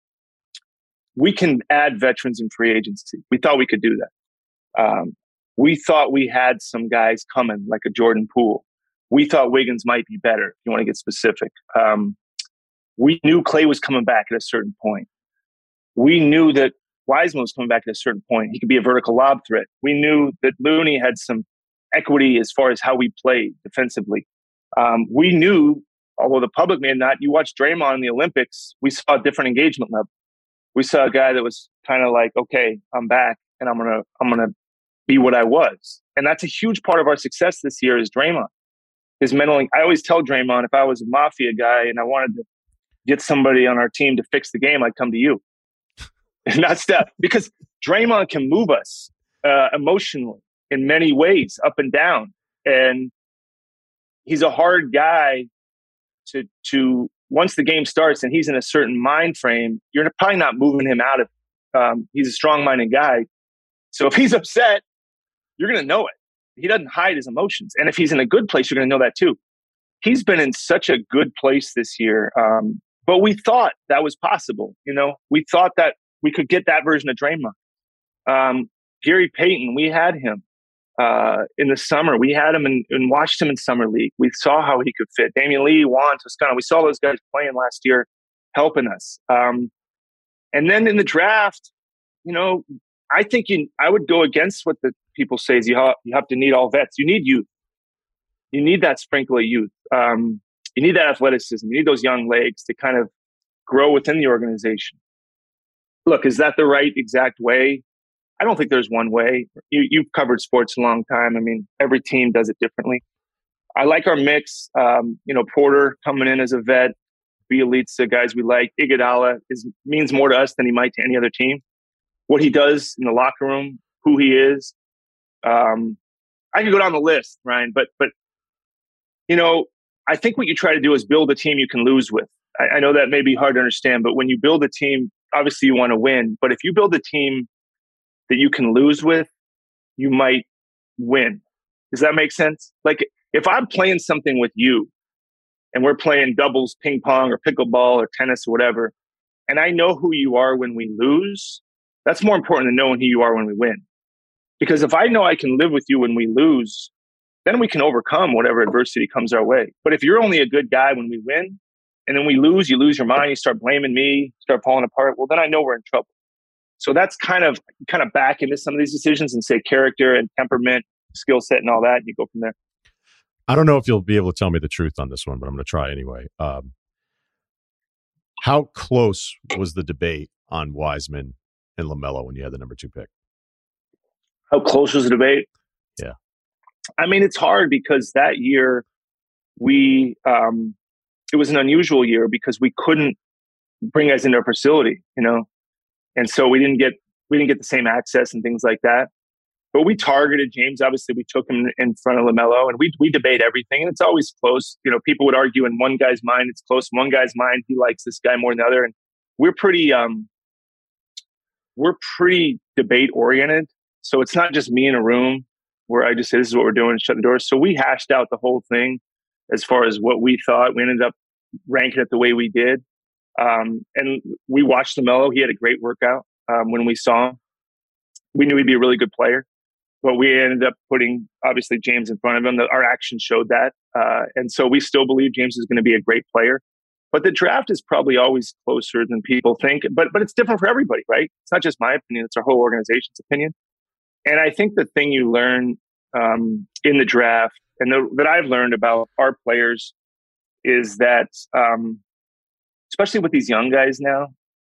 we can add veterans in free agency. We thought we could do that. Um, we thought we had some guys coming, like a Jordan Poole. We thought Wiggins might be better, if you want to get specific. Um, We knew Clay was coming back at a certain point. We knew that Wiseman was coming back at a certain point. He could be a vertical lob threat. We knew that Looney had some equity as far as how we played defensively. Um, we knew, although the public may not, you watched Draymond in the Olympics, we saw a different engagement level. We saw a guy that was kind of like, okay, I'm back and I'm gonna I'm gonna be what I was. And that's a huge part of our success this year is Draymond. His mental, I always tell Draymond, if I was a mafia guy and I wanted to get somebody on our team to fix the game, I'd come to you. Not Steph. Because Draymond can move us uh, emotionally in many ways, up and down. And he's a hard guy to, to once the game starts and he's in a certain mind frame, you're probably not moving him out of um, he's a strong-minded guy. So if he's upset, you're going to know it. He doesn't hide his emotions. And if he's in a good place, you're going to know that too. He's been in such a good place this year. Um, But we thought that was possible. You know, we thought that we could get that version of Draymond. Um, Gary Payton, we had him uh, in the summer. We had him and, and watched him in summer league. We saw how he could fit. Damian Lee, Juan Toscano. We saw those guys playing last year, helping us. Um, and then in the draft, you know, I think you, I would go against what the people say is you have, you have to need all vets. You need youth. You need that sprinkle of youth. Um, you need that athleticism. You need those young legs to kind of grow within the organization. Look, is that the right exact way? I don't think there's one way. You, you've covered sports a long time. I mean, every team does it differently. I like our mix. Um, you know, Porter coming in as a vet, Bielitsa, guys we like. Iguodala is means more to us than he might to any other team. What he does in the locker room, who he is. Um, I could go down the list, Ryan, but but you know, I think what you try to do is build a team you can lose with. I, I know that may be hard to understand, but when you build a team, obviously you want to win. But if you build a team that you can lose with, you might win. Does that make sense? Like if I'm playing something with you and we're playing doubles, ping pong or pickleball or tennis or whatever, and I know who you are when we lose, that's more important than knowing who you are when we win. Because if I know I can live with you when we lose, then we can overcome whatever adversity comes our way. But if you're only a good guy when we win and then we lose, you lose your mind, you start blaming me, start falling apart, well, then I know we're in trouble. So that's kind of kind of back into some of these decisions and say character and temperament, skill set and all that, and you go from there. I don't know if you'll be able to tell me the truth on this one, but I'm going to try anyway. Um, how close was the debate on Wiseman and LaMelo when you had the number two pick? How close was the debate? Yeah. I mean, it's hard because that year we um, it was an unusual year because we couldn't bring guys into our facility, you know. And so we didn't get we didn't get the same access and things like that. But we targeted James. Obviously, we took him in front of LaMelo, and we we debate everything, and it's always close. You know, people would argue in one guy's mind it's close. In one guy's mind, he likes this guy more than the other, and we're pretty um we're pretty debate oriented. So it's not just me in a room where I just say this is what we're doing and shut the doors. So we hashed out the whole thing as far as what we thought. We ended up ranking it the way we did. Um, and we watched LaMelo. He had a great workout um, when we saw him. We knew he'd be a really good player, but we ended up putting, obviously, James in front of him. The, our actions showed that. Uh, and so we still believe James is going to be a great player. But the draft is probably always closer than people think. But but it's different for everybody, right? It's not just my opinion. It's our whole organization's opinion. And I think the thing you learn um, in the draft and the, that I've learned about our players is that um, especially with these young guys now,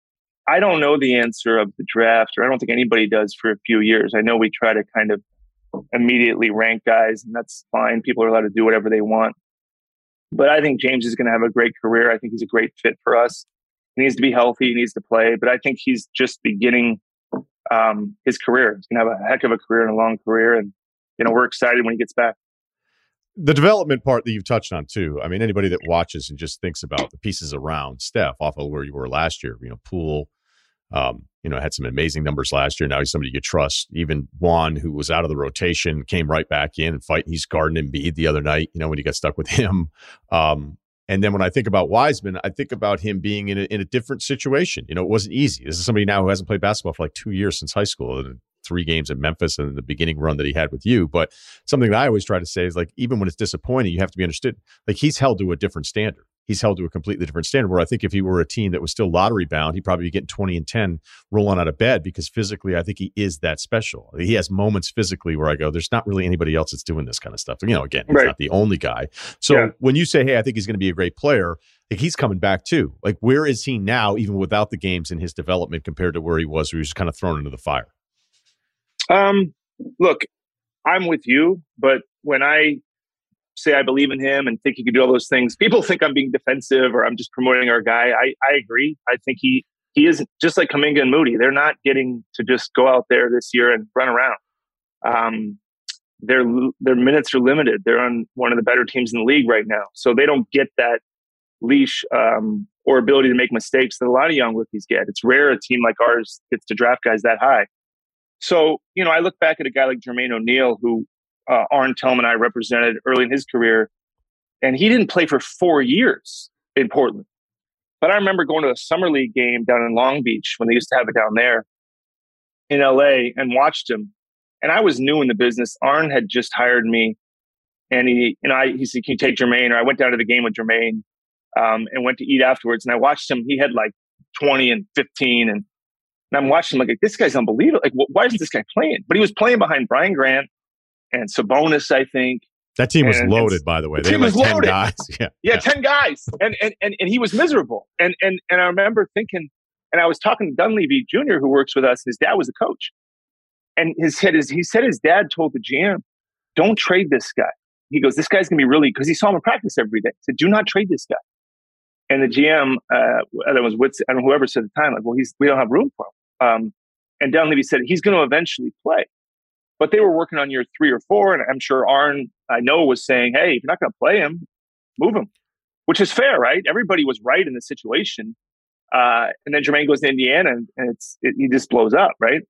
I don't know the answer of the draft, or I don't think anybody does for a few years. I know we try to kind of immediately rank guys, and that's fine. People are allowed to do whatever they want. But I think James is going to have a great career. I think he's a great fit for us. He needs to be healthy. He needs to play. But I think he's just beginning um, his career. He's going to have a heck of a career and a long career. And, you know, we're excited when he gets back. The development part that you've touched on too. I mean, anybody that watches and just thinks about the pieces around Steph off of where you were last year, you know, Poole, um, you know, had some amazing numbers last year. Now he's somebody you trust. Even Juan, who was out of the rotation, came right back in and fight. He's guarding Embiid the other night, you know, when he got stuck with him. Um, and then when I think about Wiseman, I think about him being in a, in a different situation. You know, it wasn't easy. This is somebody now who hasn't played basketball for like two years since high school. And three games at Memphis and the beginning run that he had with you. But something that I always try to say is, like, even when it's disappointing, you have to be understood. Like, he's held to a different standard. He's held to a completely different standard, where I think if he were a team that was still lottery bound, he'd probably be getting twenty and ten rolling out of bed, because physically, I think he is that special. He has moments physically where I go, there's not really anybody else that's doing this kind of stuff. You know, again, he's right. not the only guy. So yeah. When you say, hey, I think he's going to be a great player, like, he's coming back too. Like, where is he now, even without the games in his development, compared to where he was, where he was kind of thrown into the fire? Um, look, I'm with you, but when I say I believe in him and think he can do all those things, people think I'm being defensive or I'm just promoting our guy. I, I agree. I think he, he is just like Kuminga and Moody. They're not getting to just go out there this year and run around. Um, their, their minutes are limited. They're on one of the better teams in the league right now. So they don't get that leash um, or ability to make mistakes that a lot of young rookies get. It's rare a team like ours gets to draft guys that high. So, you know, I look back at a guy like Jermaine O'Neal, who uh, Arn Tellman and I represented early in his career, and he didn't play for four years in Portland. But I remember going to a summer league game down in Long Beach when they used to have it down there in L A and watched him. And I was new in the business. Arn had just hired me, and he, you know, I, he said, "Can you take Jermaine?" Or I went down to the game with Jermaine, um, and went to eat afterwards. And I watched him. He had like twenty and fifteen, and, and I'm watching him like, this guy's unbelievable. Like, wh- why is this guy playing? But he was playing behind Brian Grant and Sabonis, I think. That team was and, loaded, and, by the way. The they team had like was ten loaded. guys. Yeah, yeah, yeah, ten guys, and and and and he was miserable. And and and I remember thinking, and I was talking to Dunleavy Junior, who works with us. His dad was a coach, and his head is he said his dad told the G M, "Don't trade this guy." He goes, "This guy's gonna be really," because he saw him in practice every day. He said, "Do not trade this guy." And the G M, uh, that was Witz, I don't know, whoever said at the time, like, "Well, he's we don't have room for him." Um, and Dunleavy said he's going to eventually play. But they were working on year three or four, and I'm sure Arn, I know, was saying, "Hey, if you're not going to play him, move him," which is fair, right? Everybody was right in the situation. Uh, and then Jermaine goes to Indiana, and, and it's it, he just blows up, right?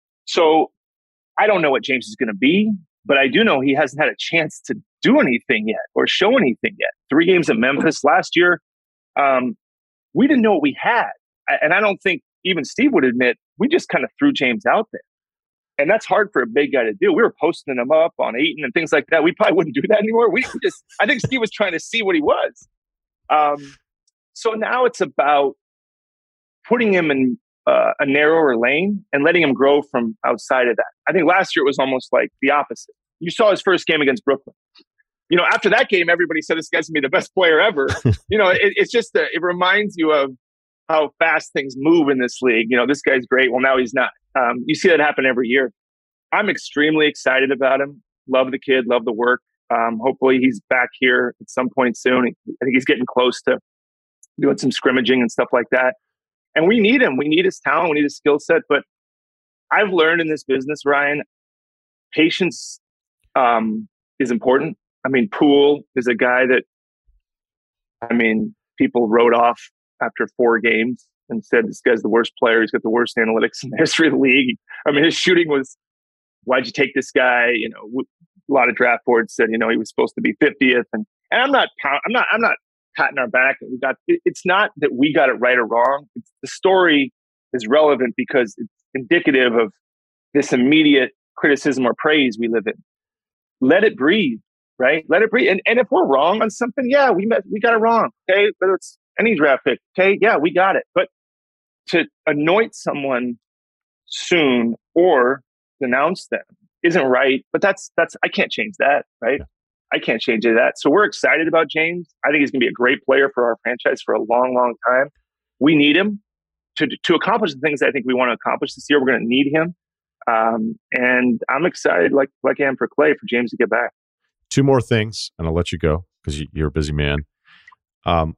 So I don't know what James is going to be, but I do know he hasn't had a chance to do anything yet or show anything yet. Three games at Memphis last year, um, we didn't know what we had, and I don't think even Steve would admit we just kind of threw James out there. And that's hard for a big guy to do. We were posting him up on Ayton and things like that. We probably wouldn't do that anymore. We just, I think Steve was trying to see what he was. Um, so now it's about putting him in uh, a narrower lane and letting him grow from outside of that. I think last year it was almost like the opposite. You saw his first game against Brooklyn. You know, after that game, everybody said this guy's gonna be the best player ever. you know, it, it's just, a, it reminds you of how fast things move in this league. You know, this guy's great. Well, now he's not. Um, you see that happen every year. I'm extremely excited about him. Love the kid. Love the work. Um, hopefully he's back here at some point soon. I think he's getting close to doing some scrimmaging and stuff like that. And we need him. We need his talent. We need his skill set. But I've learned in this business, Ryan, patience um, is important. I mean, Poole is a guy that, I mean, people wrote off after four games and said, this guy's the worst player. He's got the worst analytics in the history of the league. I mean, his shooting was, why'd you take this guy? You know, w- a lot of draft boards said, you know, he was supposed to be fiftieth. And, and I'm not, I'm not, I'm not patting our back. We got, it, it's not that we got it right or wrong. It's, the story is relevant because it's indicative of this immediate criticism or praise we live in. Let it breathe, right? Let it breathe. And, and if we're wrong on something, yeah, we met, we got it wrong. Okay. Whether it's any draft pick. Okay. Yeah, we got it. But to anoint someone soon or denounce them isn't right. But that's, that's, I can't change that. Right. Yeah. I can't change that. So we're excited about James. I think he's going to be a great player for our franchise for a long, long time. We need him to, to accomplish the things I think we want to accomplish this year. We're going to need him. Um, and I'm excited, like, like I am for Clay, for James to get back. Two more things, and I'll let you go because you're a busy man. Um,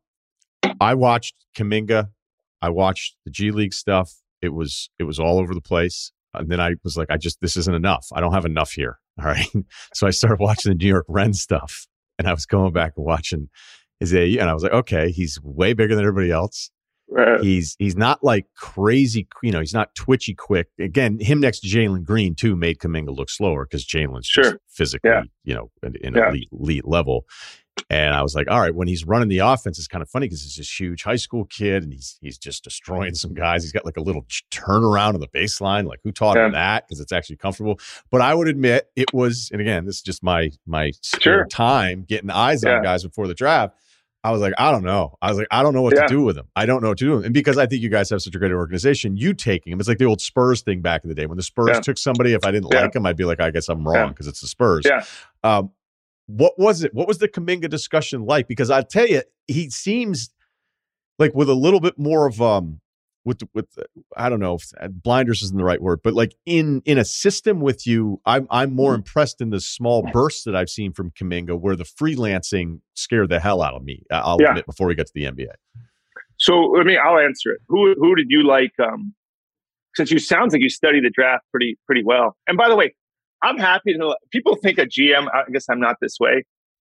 I watched Kuminga. I watched the G League stuff. It was it was all over the place. And then I was like, I just, this isn't enough. I don't have enough here. All right. So I started watching the New York Rens stuff. And I was going back and watching his A E. And I was like, okay, he's way bigger than everybody else. Right. He's he's not like crazy, you know, he's not twitchy quick. Again, him next to Jalen Green, too, made Kuminga look slower because Jalen's sure. just physically, yeah. you know, in, in yeah. elite, elite level. And I was like, all right, when he's running the offense, it's kind of funny because he's this huge high school kid and he's he's just destroying some guys. He's got like a little turnaround on the baseline. Like, who taught yeah. him that? Because it's actually comfortable. But I would admit it was, and again, this is just my my sure. time getting eyes yeah. on guys before the draft. I was like, I don't know. I was like, I don't know what yeah. to do with him. I don't know what to do with him. And because I think you guys have such a great organization, you taking him, it's like the old Spurs thing back in the day. When the Spurs yeah. took somebody, if I didn't yeah. like him, I'd be like, I guess I'm wrong because yeah. it's the Spurs. Yeah. Um, what was it? What was the Kuminga discussion like? Because I'll tell you, he seems like with a little bit more of, um, with, with I don't know if blinders isn't the right word, but like in in a system with you, I'm I'm more impressed in the small bursts that I've seen from Kuminga, where the freelancing scared the hell out of me. I'll yeah. admit before we get to the N B A. So let me, I'll answer it. Who who did you like? Um, since you sounds like you study the draft pretty pretty well. And by the way, I'm happy to. People think a G M. I guess I'm not this way.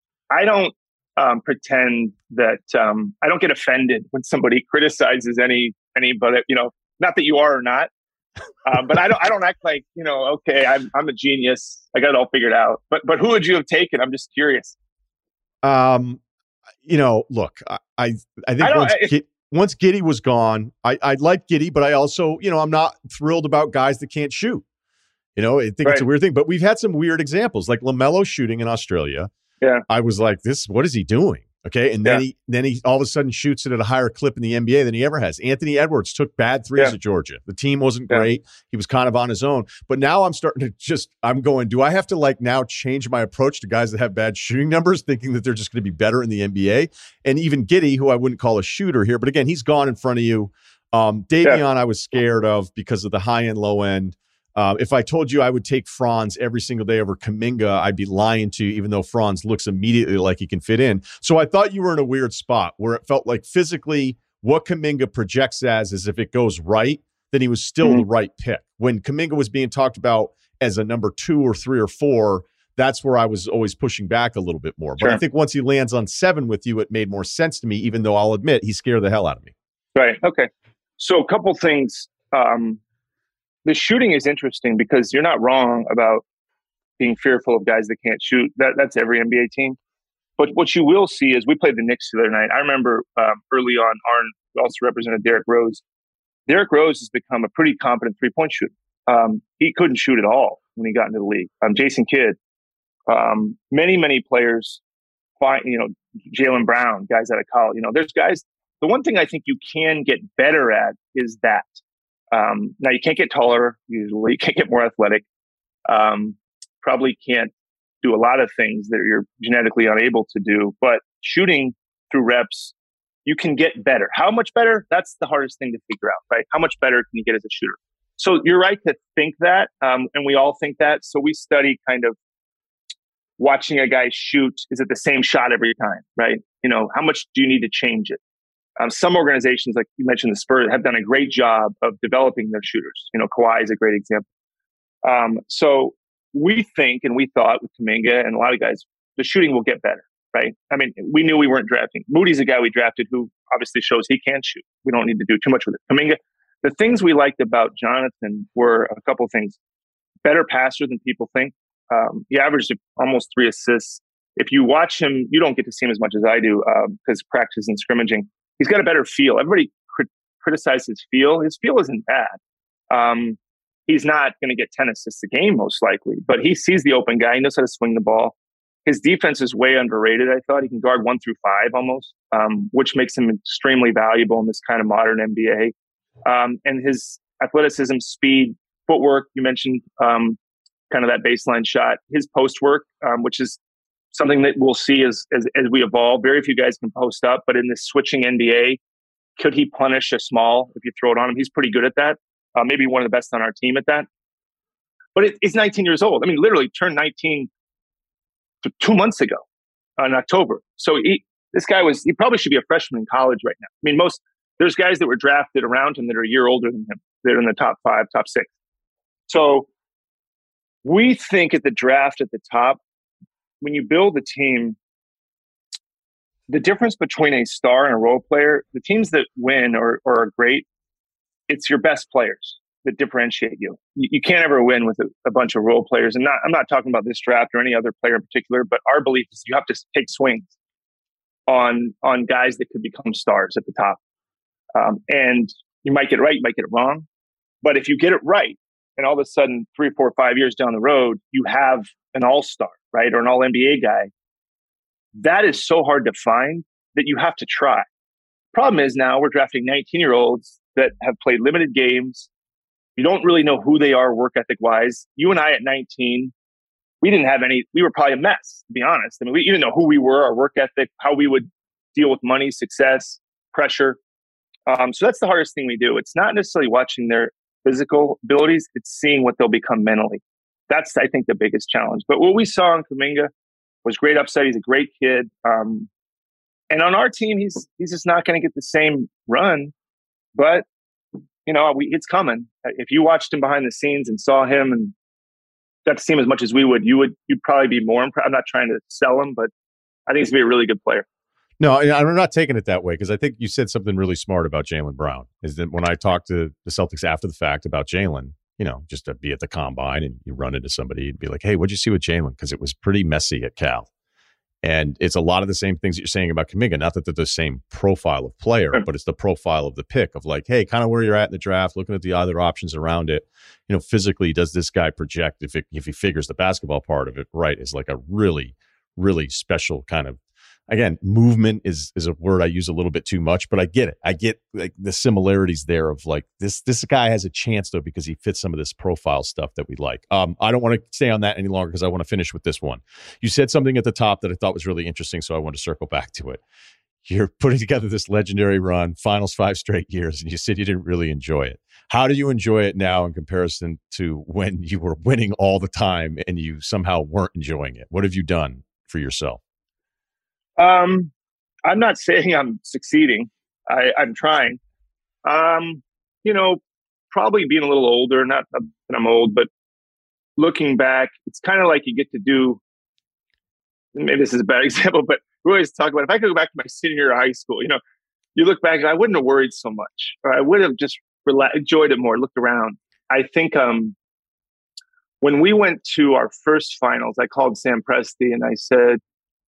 I don't um, pretend that um, I don't get offended when somebody criticizes any. Anybody, you know, not that you are or not, um, but I don't. I don't act like, you know. Okay, I'm I'm a genius. I got it all figured out. But but who would you have taken? I'm just curious. Um, you know, look, I I, I think I once, I, Gid, once Giddey was gone, I I like Giddey, but I also, you know, I'm not thrilled about guys that can't shoot. You know, I think right. it's a weird thing, but we've had some weird examples, like LaMelo shooting in Australia. Yeah, I was like, "This, what is he doing?" Okay, and then yeah. he then he all of a sudden shoots it at a higher clip in the N B A than he ever has. Anthony Edwards took bad threes yeah. at Georgia. The team wasn't yeah. great. He was kind of on his own. But now I'm starting to just, I'm going, do I have to like now change my approach to guys that have bad shooting numbers, thinking that they're just going to be better in the N B A? And even Giddey, who I wouldn't call a shooter here, but again, he's gone in front of you. Um, Davion, yeah. I was scared of because of the high end, low end. Uh, if I told you I would take Franz every single day over Kuminga, I'd be lying to you, even though Franz looks immediately like he can fit in. So I thought you were in a weird spot where it felt like physically what Kuminga projects as is if it goes right, then he was still mm-hmm. the right pick. When Kuminga was being talked about as a number two or three or four, that's where I was always pushing back a little bit more. But sure. I think once he lands on seven with you, it made more sense to me, even though I'll admit he scared the hell out of me. Right. Okay. So a couple things. Um, The shooting is interesting because you're not wrong about being fearful of guys that can't shoot. That that's every N B A team. But what you will see is we played the Knicks the other night. I remember um, early on, Arn also represented Derrick Rose. Derrick Rose has become a pretty competent three-point shooter. Um, he couldn't shoot at all when he got into the league. Um, Jason Kidd, um, many many players, find, you know, Jaylen Brown, guys out of college. You know, there's guys. The one thing I think you can get better at is that. Um, now you can't get taller usually, you can't get more athletic. Um, probably can't do a lot of things that you're genetically unable to do, but shooting through reps, you can get better. How much better? That's the hardest thing to figure out, right? How much better can you get as a shooter? So you're right to think that, um, and we all think that. So we study kind of watching a guy shoot. Is it the same shot every time, right? You know, how much do you need to change it? Um, some organizations, like you mentioned, the Spurs, have done a great job of developing their shooters. You know, Kawhi is a great example. Um, so we think, and we thought with Kuminga and a lot of guys, the shooting will get better, right? I mean, we knew we weren't drafting. Moody's a guy we drafted who obviously shows he can shoot. We don't need to do too much with it. Kuminga, the things we liked about Jonathan were a couple of things. Better passer than people think. Um, he averaged almost three assists. If you watch him, you don't get to see him as much as I do because um, practice and scrimmaging. He's got a better feel. Everybody crit- criticizes his feel. His feel isn't bad. Um, he's not going to get ten assists a game, most likely, but he sees the open guy. He knows how to swing the ball. His defense is way underrated. I thought he can guard one through five almost, um, which makes him extremely valuable in this kind of modern N B A. Um, and his athleticism, speed, footwork, you mentioned um, kind of that baseline shot. His post work, um, which is something that we'll see as, as as we evolve. Very few guys can post up, but in this switching N B A, could he punish a small if you throw it on him? He's pretty good at that. Uh, maybe one of the best on our team at that. But it, he's nineteen years old. I mean, literally turned nineteen two months ago uh, in October. So he, this guy was, he probably should be a freshman in college right now. I mean, most, there's guys that were drafted around him that are a year older than him. They're in the top five, top six. So we think at the draft at the top, when you build a team, the difference between a star and a role player, the teams that win or, or are great, it's your best players that differentiate you. You, you can't ever win with a, a bunch of role players. And not, I'm not talking about this draft or any other player in particular, but our belief is you have to take swings on, on guys that could become stars at the top. Um, and you might get it right, you might get it wrong. But if you get it right, and all of a sudden, three, four, five years down the road, you have an all-star, right? Or an all N B A guy. That is so hard to find that you have to try. Problem is now we're drafting nineteen-year-olds that have played limited games. You don't really know who they are work ethic-wise. You and I at nineteen, we didn't have any, we were probably a mess, to be honest. I mean, we didn't know who we were, our work ethic, how we would deal with money, success, pressure. Um, so that's the hardest thing we do. It's not necessarily watching their physical abilities, it's seeing what they'll become mentally. That's, I think, the biggest challenge. But what we saw in Kuminga was great upside. He's a great kid. Um, and on our team, he's he's just not going to get the same run. But, you know, we, it's coming. If you watched him behind the scenes and saw him and got to see him as much as we would, you would, you'd probably be more impressed. I'm not trying to sell him, but I think he's going to be a really good player. No, I'm not taking it that way because I think you said something really smart about Jaylen Brown. Is that when I talked to the Celtics after the fact about Jaylen, you know, just to be at the combine and you run into somebody and be like, hey, what'd you see with Jaylen? Because it was pretty messy at Cal. And it's a lot of the same things that you're saying about Kuminga. Not that they're the same profile of player, but it's the profile of the pick of like, hey, kind of where you're at in the draft, looking at the other options around it. You know, physically, does this guy project if it, if he figures the basketball part of it right is like a really, really special kind of, again, movement is is a word I use a little bit too much, but I get it. I get like the similarities there of like this this guy has a chance though because he fits some of this profile stuff that we like. Um, I don't want to stay on that any longer because I want to finish with this one. You said something at the top that I thought was really interesting, so I want to circle back to it. You're putting together this legendary run, finals five straight years, and you said you didn't really enjoy it. How do you enjoy it now in comparison to when you were winning all the time and you somehow weren't enjoying it? What have you done for yourself? Um, I'm not saying I'm succeeding. I, I'm trying. Um, you know, probably being a little older, not that I'm old, but looking back, it's kind of like you get to do, maybe this is a bad example, but we always talk about, if I could go back to my senior year of high school, you know, you look back and I wouldn't have worried so much, or I would have just rela- enjoyed it more, looked around. I think um, when we went to our first finals, I called Sam Presti and I said,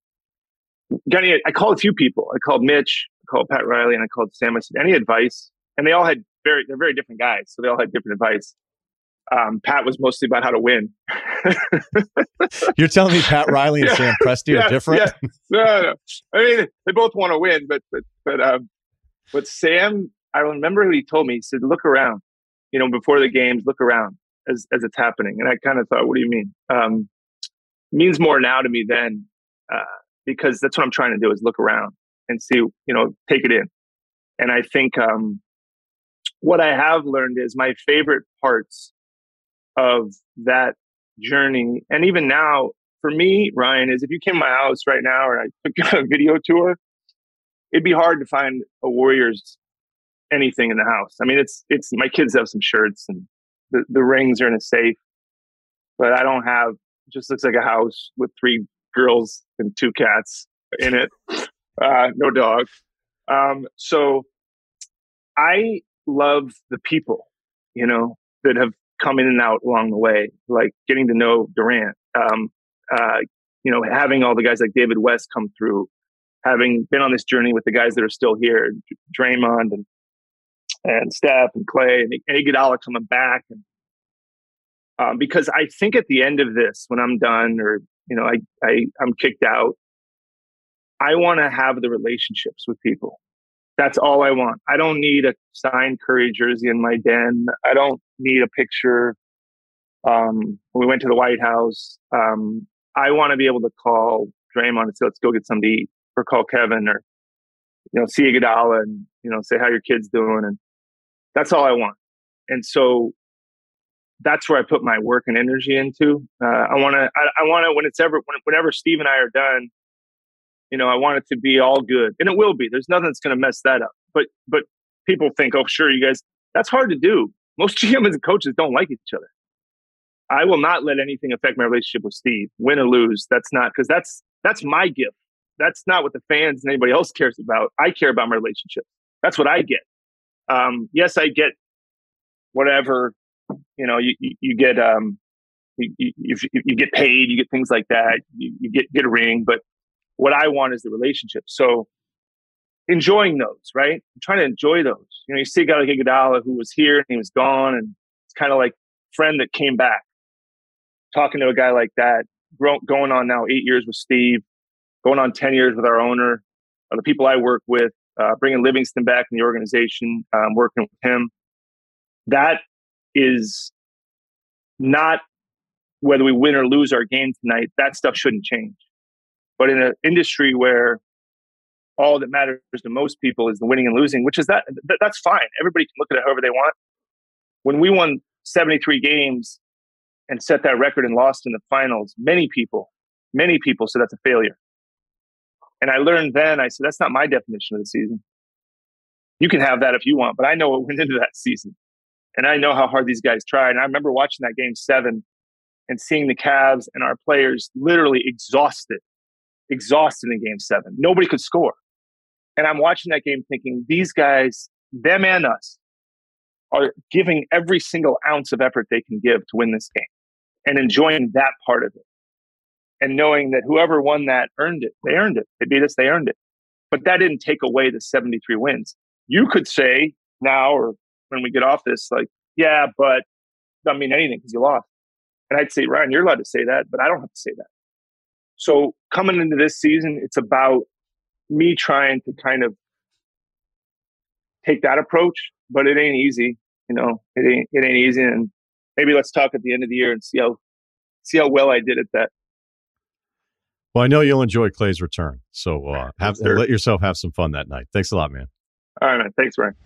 Got any, I called a few people. I called Mitch, I called Pat Riley, and I called Sam. I said, any advice? And they all had very, they're very different guys. So they all had different advice. Um, Pat was mostly about how to win. You're telling me Pat Riley and yeah, Sam Presti yeah, are different? Yeah. No, no, no. I mean, they both want to win, but, but, but, um, but Sam, I remember what he told me. He said, look around, you know, before the games, look around as, as it's happening. And I kind of thought, what do you mean? Um, means more now to me than, uh, because that's what I'm trying to do is look around and see, you know, take it in. And I think um, what I have learned is my favorite parts of that journey. And even now, for me, Ryan, is if you came to my house right now or I took you on a video tour, it'd be hard to find a Warriors anything in the house. I mean, it's, it's my kids have some shirts and the, the rings are in a safe, but I don't have, it just looks like a house with three girls and two cats in it, uh, no dog. Um, so I love the people, you know, that have come in and out along the way, like getting to know Durant, um, uh, you know, having all the guys like David West come through, having been on this journey with the guys that are still here, Draymond and and Steph and Clay and Iguodala coming back. And, um, because I think at the end of this, when I'm done or you know, I, I, I'm kicked out. I want to have the relationships with people. That's all I want. I don't need a signed Curry jersey in my den. I don't need a picture. Um, when we went to the White House, um, I want to be able to call Draymond and say, let's go get something to eat, or call Kevin, or, you know, see Iguodala and, you know, say how your kid's doing. And that's all I want. And so that's where I put my work and energy into. Uh, I want to, I, I want to, when it's ever, when, whenever Steve and I are done, you know, I want it to be all good, and it will be. There's nothing that's going to mess that up. But, but people think, oh, sure, you guys, that's hard to do. Most G Ms and coaches don't like each other. I will not let anything affect my relationship with Steve, win or lose. That's not, because that's, that's my gift. That's not what the fans and anybody else cares about. I care about my relationship. That's what I get. Um, yes, I get whatever. You know, you, you, you get um, you, you, you get paid, you get things like that. You, you get get a ring, but what I want is the relationship. So enjoying those, right? I'm trying to enjoy those. You know, you see a guy like Iguodala who was here and he was gone, and it's kind of like a friend that came back. Talking to a guy like that, going on now eight years with Steve, going on ten years with our owner, uh, the people I work with, uh, bringing Livingston back in the organization, um, working with him. That is not whether we win or lose our game tonight. That stuff shouldn't change. But in an industry where all that matters to most people is the winning and losing, which is that, th- that's fine. Everybody can look at it however they want. When we won seventy-three games and set that record and lost in the finals, many people, many people said that's a failure. And I learned then, I said, that's not my definition of the season. You can have that if you want, but I know what went into that season. And I know how hard these guys tried. And I remember watching that game seven and seeing the Cavs and our players literally exhausted, exhausted in game seven. Nobody could score. And I'm watching that game thinking, these guys, them and us, are giving every single ounce of effort they can give to win this game and enjoying that part of it. and knowing that whoever won that earned it. They earned it. They beat us. They earned it. But that didn't take away the seventy-three wins. You could say now, or when we get off this, like, yeah, but doesn't mean anything because you lost. And I'd say, Ryan, you're allowed to say that, but I don't have to say that. So coming into this season, it's about me trying to kind of take that approach, but it ain't easy. You know, it ain't it ain't easy. And maybe let's talk at the end of the year and see how see how well I did at that. Well, I know you'll enjoy Clay's return. So uh, have, sure. let yourself have some fun that night. Thanks a lot, man. All right, man. Thanks, Ryan.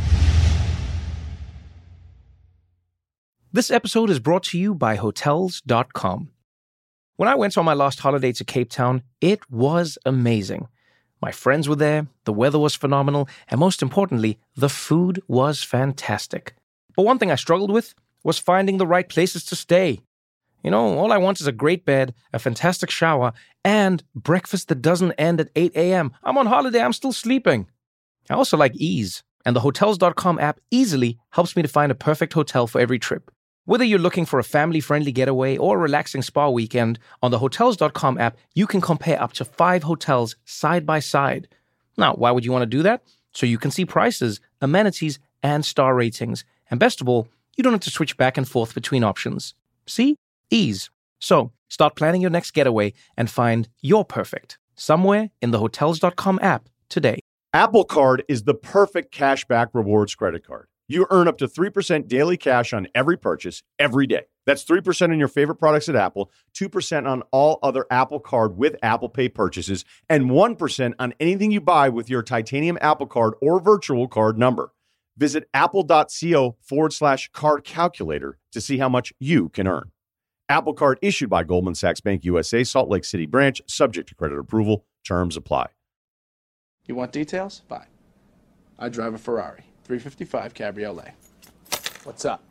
This episode is brought to you by Hotels dot com. When I went on my last holiday to Cape Town, it was amazing. My friends were there, the weather was phenomenal, and most importantly, the food was fantastic. But one thing I struggled with was finding the right places to stay. You know, all I want is a great bed, a fantastic shower, and breakfast that doesn't end at eight a.m. I'm on holiday, I'm still sleeping. I also like ease, and the Hotels dot com app easily helps me to find a perfect hotel for every trip. Whether you're looking for a family-friendly getaway or a relaxing spa weekend, on the Hotels dot com app, you can compare up to five hotels side by side. Now, why would you want to do that? So you can see prices, amenities, and star ratings. And best of all, you don't have to switch back and forth between options. See? Ease. So, start planning your next getaway and find your perfect somewhere in the Hotels dot com app today. Apple Card is the perfect cashback rewards credit card. You earn up to three percent daily cash on every purchase every day. That's three percent on your favorite products at Apple, two percent on all other Apple Card with Apple Pay purchases, and one percent on anything you buy with your titanium Apple Card or virtual card number. Visit apple.co forward slash card calculator to see how much you can earn. Apple Card issued by Goldman Sachs Bank U S A, Salt Lake City branch, subject to credit approval. Terms apply. You want details? Fine. I drive a Ferrari three fifty-five Cabriolet. What's up?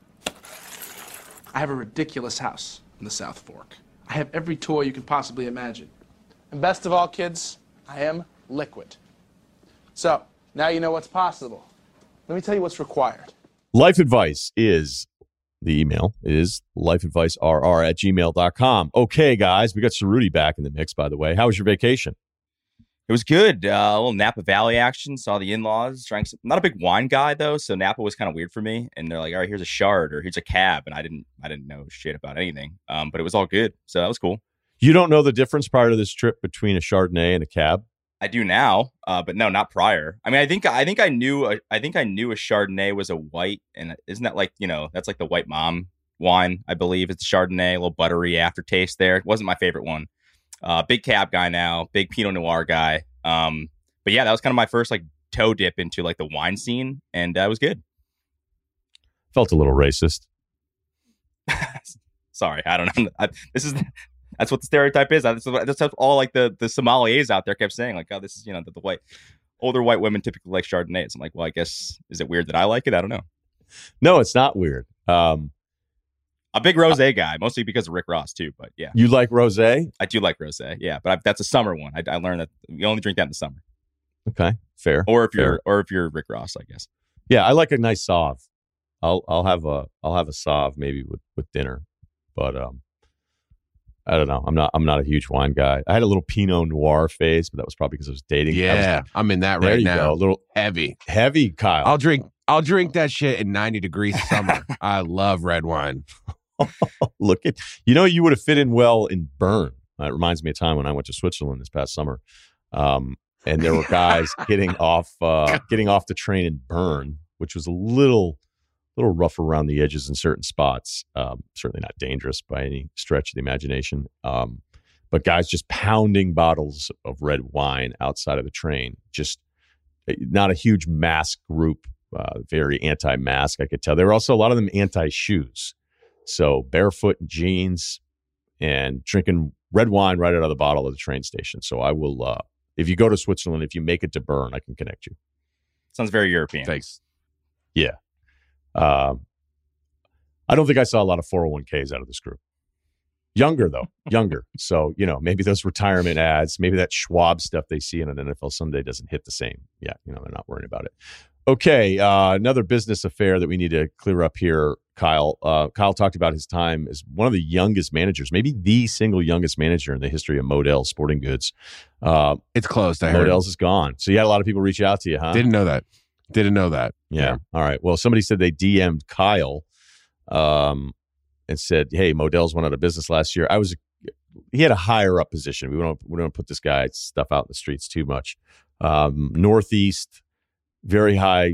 I have a ridiculous house in the South Fork. I have every toy you can possibly imagine. And best of all, kids, I am liquid. So, now you know what's possible. Let me tell you what's required. Life advice is, the email is lifeadvicerr at gmail dot com. Okay, guys, we got Cerruti back in the mix, by the way. How was your vacation? It was good. Uh, a little Napa Valley action. Saw the in-laws. Drank some, not a big wine guy though, so Napa was kind of weird for me. And they're like, "All right, here's a shard or here's a cab," and I didn't, I didn't know shit about anything. Um, but it was all good, so that was cool. You don't know the difference prior to this trip between a Chardonnay and a cab? I do now, uh, but no, not prior. I mean, I think, I think I knew, a, I think I knew a Chardonnay was a white, and isn't that like, you know, that's like the white mom wine, I believe. It's Chardonnay, a little buttery aftertaste there. It wasn't my favorite one. Uh, big cab guy now, big Pinot Noir guy. Um, but yeah, that was kind of my first like toe dip into like the wine scene, and that uh, was good. Felt a little racist. Sorry, I don't know. I, this is that's what the stereotype is. That's, that's all like the the sommeliers out there kept saying, like, oh, this is, you know, the, the white older white women typically like Chardonnays. I'm like, well, I guess, is it weird that I like it? I don't know. No, it's not weird. Um, A big rosé guy, mostly because of Rick Ross too. But yeah, you like rosé? I do like rosé. Yeah, but I, that's a summer one. I, I learned that you only drink that in the summer. Okay, fair. Or if fair. you're, or if you're Rick Ross, I guess. Yeah, I like a nice Sauv. I'll I'll have a I'll have a Sauv maybe with, with dinner, but um, I don't know. I'm not I'm not a huge wine guy. I had a little Pinot Noir phase, but that was probably because I was dating. Yeah, was, I'm in that there right you now. Go. A little heavy, heavy, Kyle. I'll drink. I'll drink that shit in ninety degrees summer. I love red wine. Look at, you know, you would have fit in well in Bern. Uh, it reminds me of a time when I went to Switzerland this past summer, um, and there were guys getting off uh, getting off the train in Bern, which was a little little rough around the edges in certain spots. Um, certainly not dangerous by any stretch of the imagination, um, but guys just pounding bottles of red wine outside of the train. Just not a huge mask group, uh, very anti-mask. I could tell there were also a lot of them anti-shoes. So barefoot jeans and drinking red wine right out of the bottle at the train station. So I will, uh, if you go to Switzerland, if you make it to Bern, I can connect you. Sounds very European. Thanks. Yeah. Um, I don't think I saw a lot of four oh one k's out of this group. Younger, though. Younger. So, you know, maybe those retirement ads, maybe that Schwab stuff they see in an N F L Sunday doesn't hit the same. Yeah, you know, they're not worrying about it. Okay, uh, another business affair that we need to clear up here, Kyle. Uh, Kyle talked about his time as one of the youngest managers, maybe the single youngest manager in the history of Modell's Sporting Goods. Uh, it's closed. I heard. Modell's is gone. So you had a lot of people reach out to you, huh? Didn't know that. Didn't know that. Yeah. yeah. All right. Well, somebody said they D M'd Kyle um, and said, hey, Modell's went out of business last year. I was, he had a higher up position. We don't, we don't put this guy's stuff out in the streets too much. Um, Northeast, very high,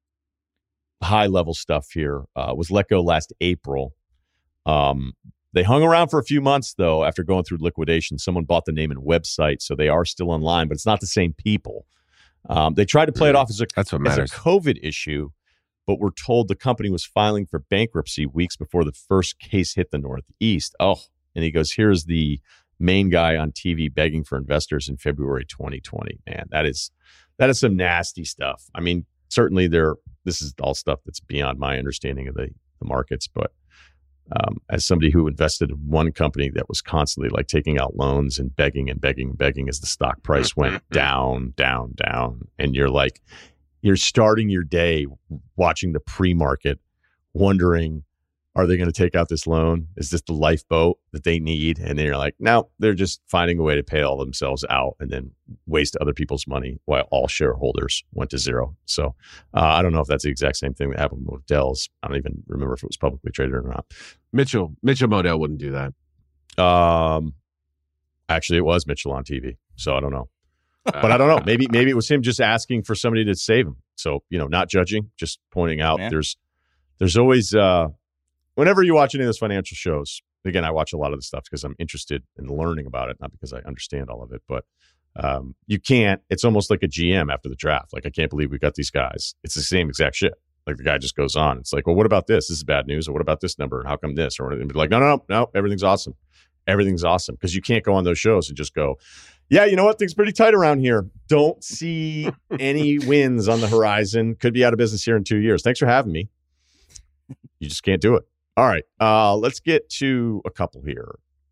high level stuff here. Uh, was let go last April. Um, they hung around for a few months though. After going through liquidation, someone bought the name and website, so they are still online, but it's not the same people. Um, they tried to play it off as a That's what as a matters. COVID issue, but we're told the company was filing for bankruptcy weeks before the first case hit the Northeast. Oh, and he goes, here's the main guy on T V begging for investors in February twenty twenty. Man, that is. That is some nasty stuff. I mean, certainly there. This is all stuff that's beyond my understanding of the, the markets. But um, as somebody who invested in one company that was constantly like taking out loans and begging and begging and begging as the stock price went down, down, down, and you're like, you're starting your day watching the pre-market, wondering, are they going to take out this loan? Is this the lifeboat that they need? And then you're like, no, they're just finding a way to pay all themselves out and then waste other people's money while all shareholders went to zero. So uh, I don't know if that's the exact same thing that happened with Dell's. I don't even remember if it was publicly traded or not. Mitchell, Mitchell Modell wouldn't do that. Um, actually, it was Mitchell on T V. So I don't know. But I don't know. Maybe maybe it was him just asking for somebody to save him. So, you know, not judging, just pointing out Yeah. there's there's always uh, whenever you watch any of those financial shows, again, I watch a lot of this stuff because I'm interested in learning about it, not because I understand all of it. But um, you can't. It's almost like a G M after the draft. Like, I can't believe we got these guys. It's the same exact shit. Like, the guy just goes on. It's like, well, what about this? This is bad news. Or what about this number? And how come this? Or and be like, no, no, no, no. Everything's awesome. Everything's awesome. Because you can't go on those shows and just go, yeah, you know what? Things pretty tight around here. Don't see any wins on the horizon. Could be out of business here in two years. Thanks for having me. You just can't do it. All right. Uh, let's get to a couple here.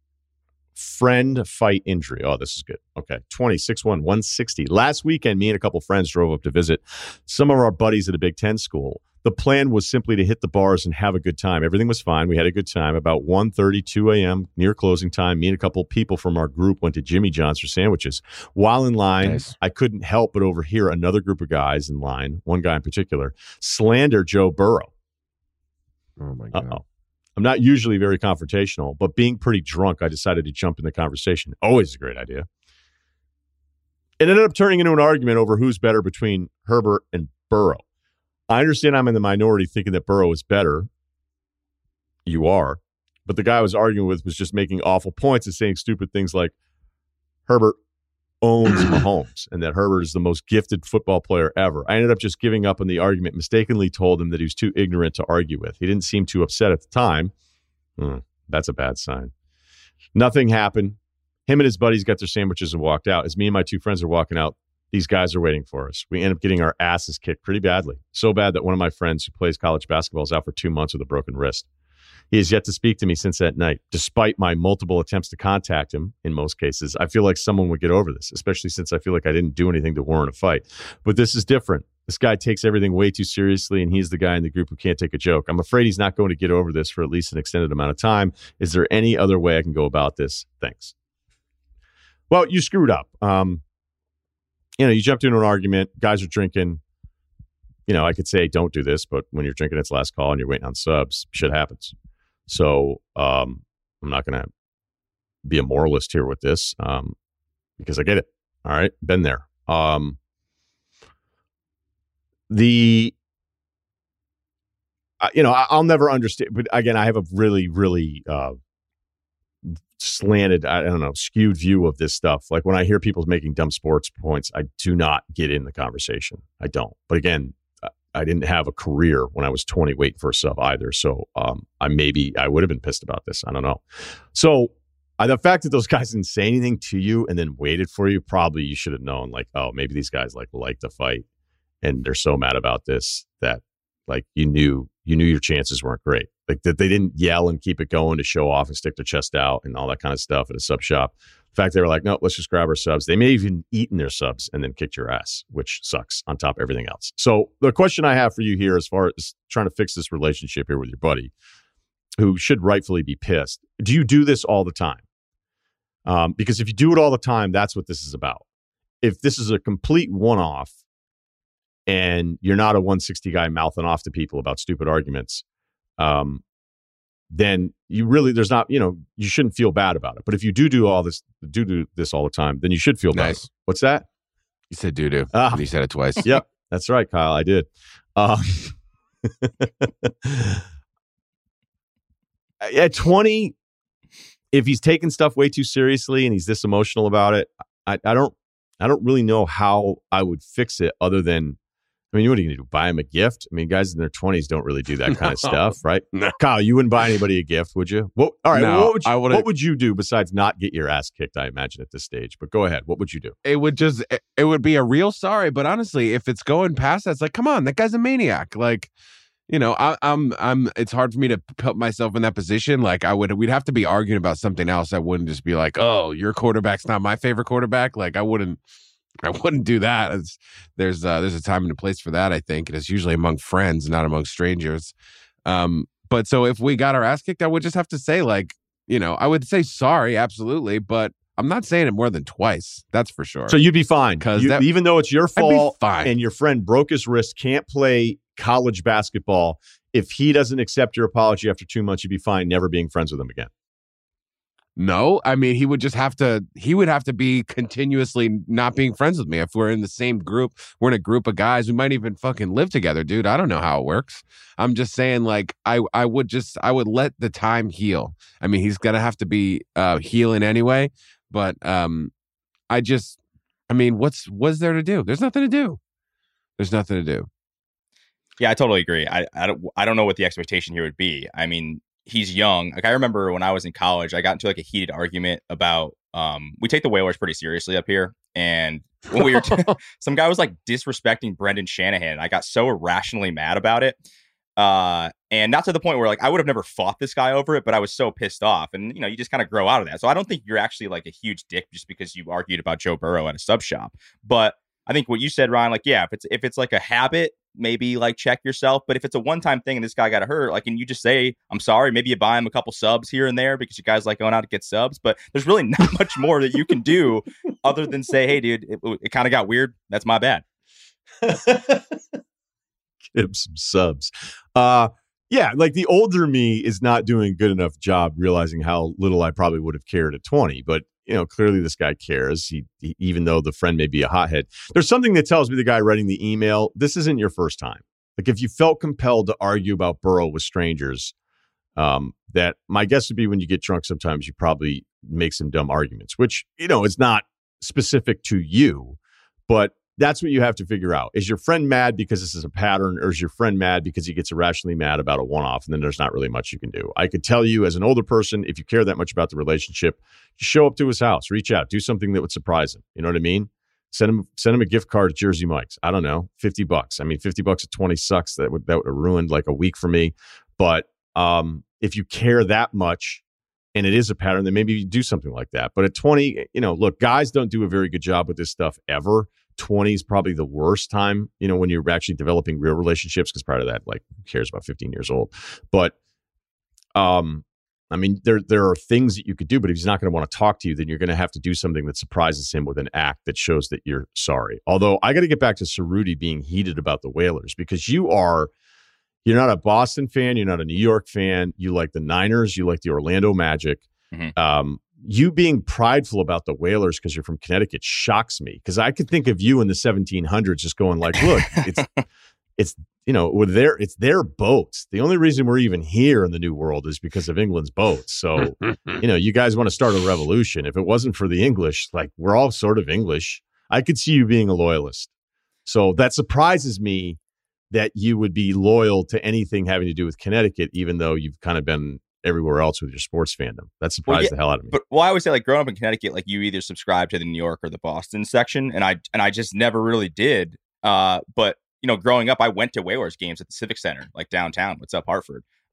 Friend fight injury. Oh, this is good. Okay. twenty-six one, one sixty. Last weekend, me and a couple friends drove up to visit some of our buddies at a Big Ten school. The plan was simply to hit the bars and have a good time. Everything was fine. We had a good time. About one thirty, two a.m., near closing time, me and a couple people from our group went to Jimmy John's for sandwiches. While in line, Nice. I couldn't help but overhear another group of guys in line, one guy in particular, slander Joe Burrow. Oh, my God. Uh-oh. I'm not usually very confrontational, but being pretty drunk, I decided to jump in the conversation. Always a great idea. It ended up turning into an argument over who's better between Herbert and Burrow. I understand I'm in the minority thinking that Burrow is better. You are. But the guy I was arguing with was just making awful points and saying stupid things like Herbert owns Mahomes and that Herbert is the most gifted football player ever. I ended up just giving up on the argument, mistakenly told him that he was too ignorant to argue with. He didn't seem too upset at the time. Hmm, that's a bad sign. Nothing happened. Him and his buddies got their sandwiches and walked out. As me and my two friends are walking out, these guys are waiting for us. We end up getting our asses kicked pretty badly. So bad that one of my friends who plays college basketball is out for two months with a broken wrist. He has yet to speak to me since that night. Despite my multiple attempts to contact him, in most cases, I feel like someone would get over this, especially since I feel like I didn't do anything to warrant a fight. But this is different. This guy takes everything way too seriously, and he's the guy in the group who can't take a joke. I'm afraid he's not going to get over this for at least an extended amount of time. Is there any other way I can go about this? Thanks. Well, you screwed up. Um, you know, you jumped into an argument. Guys are drinking. You know, I could say don't do this, but when you're drinking, it's last call and you're waiting on subs, shit happens. So um, I'm not going to be a moralist here with this um, because I get it. All right. Been there. Um, the, uh, you know, I, I'll never understand. But again, I have a really, really uh, slanted, I don't know, skewed view of this stuff. Like when I hear people making dumb sports points, I do not get in the conversation. I don't. But again, I didn't have a career when I was twenty waiting for a sub either. So um, I maybe I would have been pissed about this. I don't know. So uh, the fact that those guys didn't say anything to you and then waited for you, probably you should have known like, oh, maybe these guys like like to fight and they're so mad about this that like you knew you knew your chances weren't great. Like that they didn't yell and keep it going to show off and stick their chest out and all that kind of stuff at a sub shop. In fact, they were like, no, let's just grab our subs. They may have even eaten their subs and then kicked your ass, which sucks on top of everything else. So the question I have for you here, as far as trying to fix this relationship here with your buddy, who should rightfully be pissed, do you do this all the time? Um, because if you do it all the time, that's what this is about. If this is a complete one-off and you're not a one sixty guy mouthing off to people about stupid arguments, um, then you really, there's not, you know, you shouldn't feel bad about it. But if you do do all this, do do this all the time, then you should feel Nice. bad. What's that? You said doo doo. Ah. You said it twice. Yep, that's right, Kyle. I did. Um, at twenty, if he's taking stuff way too seriously and he's this emotional about it, I, I don't, I don't really know how I would fix it other than, I mean, what are you going to do? Buy him a gift? I mean, guys in their twenties don't really do that kind of No. stuff, right? No. Kyle, you wouldn't buy anybody a gift, would you? Well, all right. No, well, what, would you, I wouldn't. what would you do besides not get your ass kicked, I imagine, at this stage? But go ahead. What would you do? It would just, it, it would be a real sorry. But honestly, if it's going past that, it's like, come on, that guy's a maniac. Like, you know, I, I'm, I'm, it's hard for me to put myself in that position. Like I would, we'd have to be arguing about something else. I wouldn't just be like, oh, your quarterback's not my favorite quarterback. Like I wouldn't, I wouldn't do that. It's, there's, uh, there's a time and a place for that, I think. And it's usually among friends, not among strangers. Um, but so if we got our ass kicked, I would just have to say, like, you know, I would say sorry, absolutely. But I'm not saying it more than twice. That's for sure. So you'd be fine. 'Cause You- that- even though it's your I'd be fault fine. and your friend broke his wrist, can't play college basketball, if he doesn't accept your apology after two months, you'd be fine never being friends with him again. No, I mean, he would just have to, he would have to be continuously not being friends with me. If we're in the same group, we're in a group of guys, we might even fucking live together, dude. I don't know how it works. I'm just saying, like, I, I would just, I would let the time heal. I mean, he's going to have to be uh, healing anyway, but um, I just, I mean, what's, what's there to do? There's nothing to do. There's nothing to do. Yeah, I totally agree. I, I don't I don't know what the expectation here would be. I mean, he's young. Like I remember when I was in college, I got into like a heated argument about um we take the Whalers pretty seriously up here, and when we were t- some guy was like disrespecting Brendan Shanahan, and I got so irrationally mad about it. Uh and not to the point where like I would have never fought this guy over it, but I was so pissed off, and you know, you just kind of grow out of that. So I don't think you're actually like a huge dick just because you argued about Joe Burrow at a sub shop. But I think what you said, Ryan, like, yeah, if it's if it's like a habit, maybe like check yourself. But if it's a one-time thing and this guy got hurt, like, and you just say, I'm sorry, maybe you buy him a couple subs here and there because you guys like going out to get subs. But there's really not much more that you can do other than say, hey, dude, it, it kind of got weird. That's my bad. Get him some subs. Uh, yeah, like the older me is not doing a good enough job realizing how little I probably would have cared at twenty. But you know, clearly this guy cares. He, he, even though the friend may be a hothead, there's something that tells me the guy writing the email, this isn't your first time. Like if you felt compelled to argue about Burrow with strangers, um, that my guess would be when you get drunk, sometimes you probably make some dumb arguments, which, you know, it's not specific to you, but that's what you have to figure out. Is your friend mad because this is a pattern, or is your friend mad because he gets irrationally mad about a one-off, and then there's not really much you can do? I could tell you as an older person, if you care that much about the relationship, just show up to his house, reach out, do something that would surprise him. You know what I mean? Send him send him a gift card at Jersey Mike's. I don't know, fifty bucks. I mean, fifty bucks at twenty sucks. That would that would have ruined like a week for me. But um, if you care that much, and it is a pattern, then maybe you do something like that. But at twenty, you know, look, guys don't do a very good job with this stuff ever. twenty is probably the worst time, you know, when you're actually developing real relationships, because prior to that, like, who cares about fifteen years old? But, um, I mean, there there are things that you could do, but if he's not going to want to talk to you, then you're going to have to do something that surprises him with an act that shows that you're sorry. Although I got to get back to Cerruti being heated about the Whalers, because you are, you're not a Boston fan, you're not a New York fan, you like the Niners, you like the Orlando Magic. Mm-hmm. Um, you being prideful about the Whalers because you're from Connecticut shocks me, because I could think of you in the seventeen hundreds just going like, look, it's, it's, you know, with their, it's their boats. The only reason we're even here in the New World is because of England's boats. So, you know, you guys want to start a revolution. If it wasn't for the English, like, we're all sort of English. I could see you being a loyalist. So that surprises me that you would be loyal to anything having to do with Connecticut, even though you've kind of been everywhere else with your sports fandom. That surprised Well, yeah, the hell out of me. But well, I always say, like, growing up in Connecticut, like, you either subscribe to the New York or the Boston section, and I and I just never really did. Uh, but you know, growing up, I went to Whalers games at the Civic Center, like downtown. What's up, Hartford?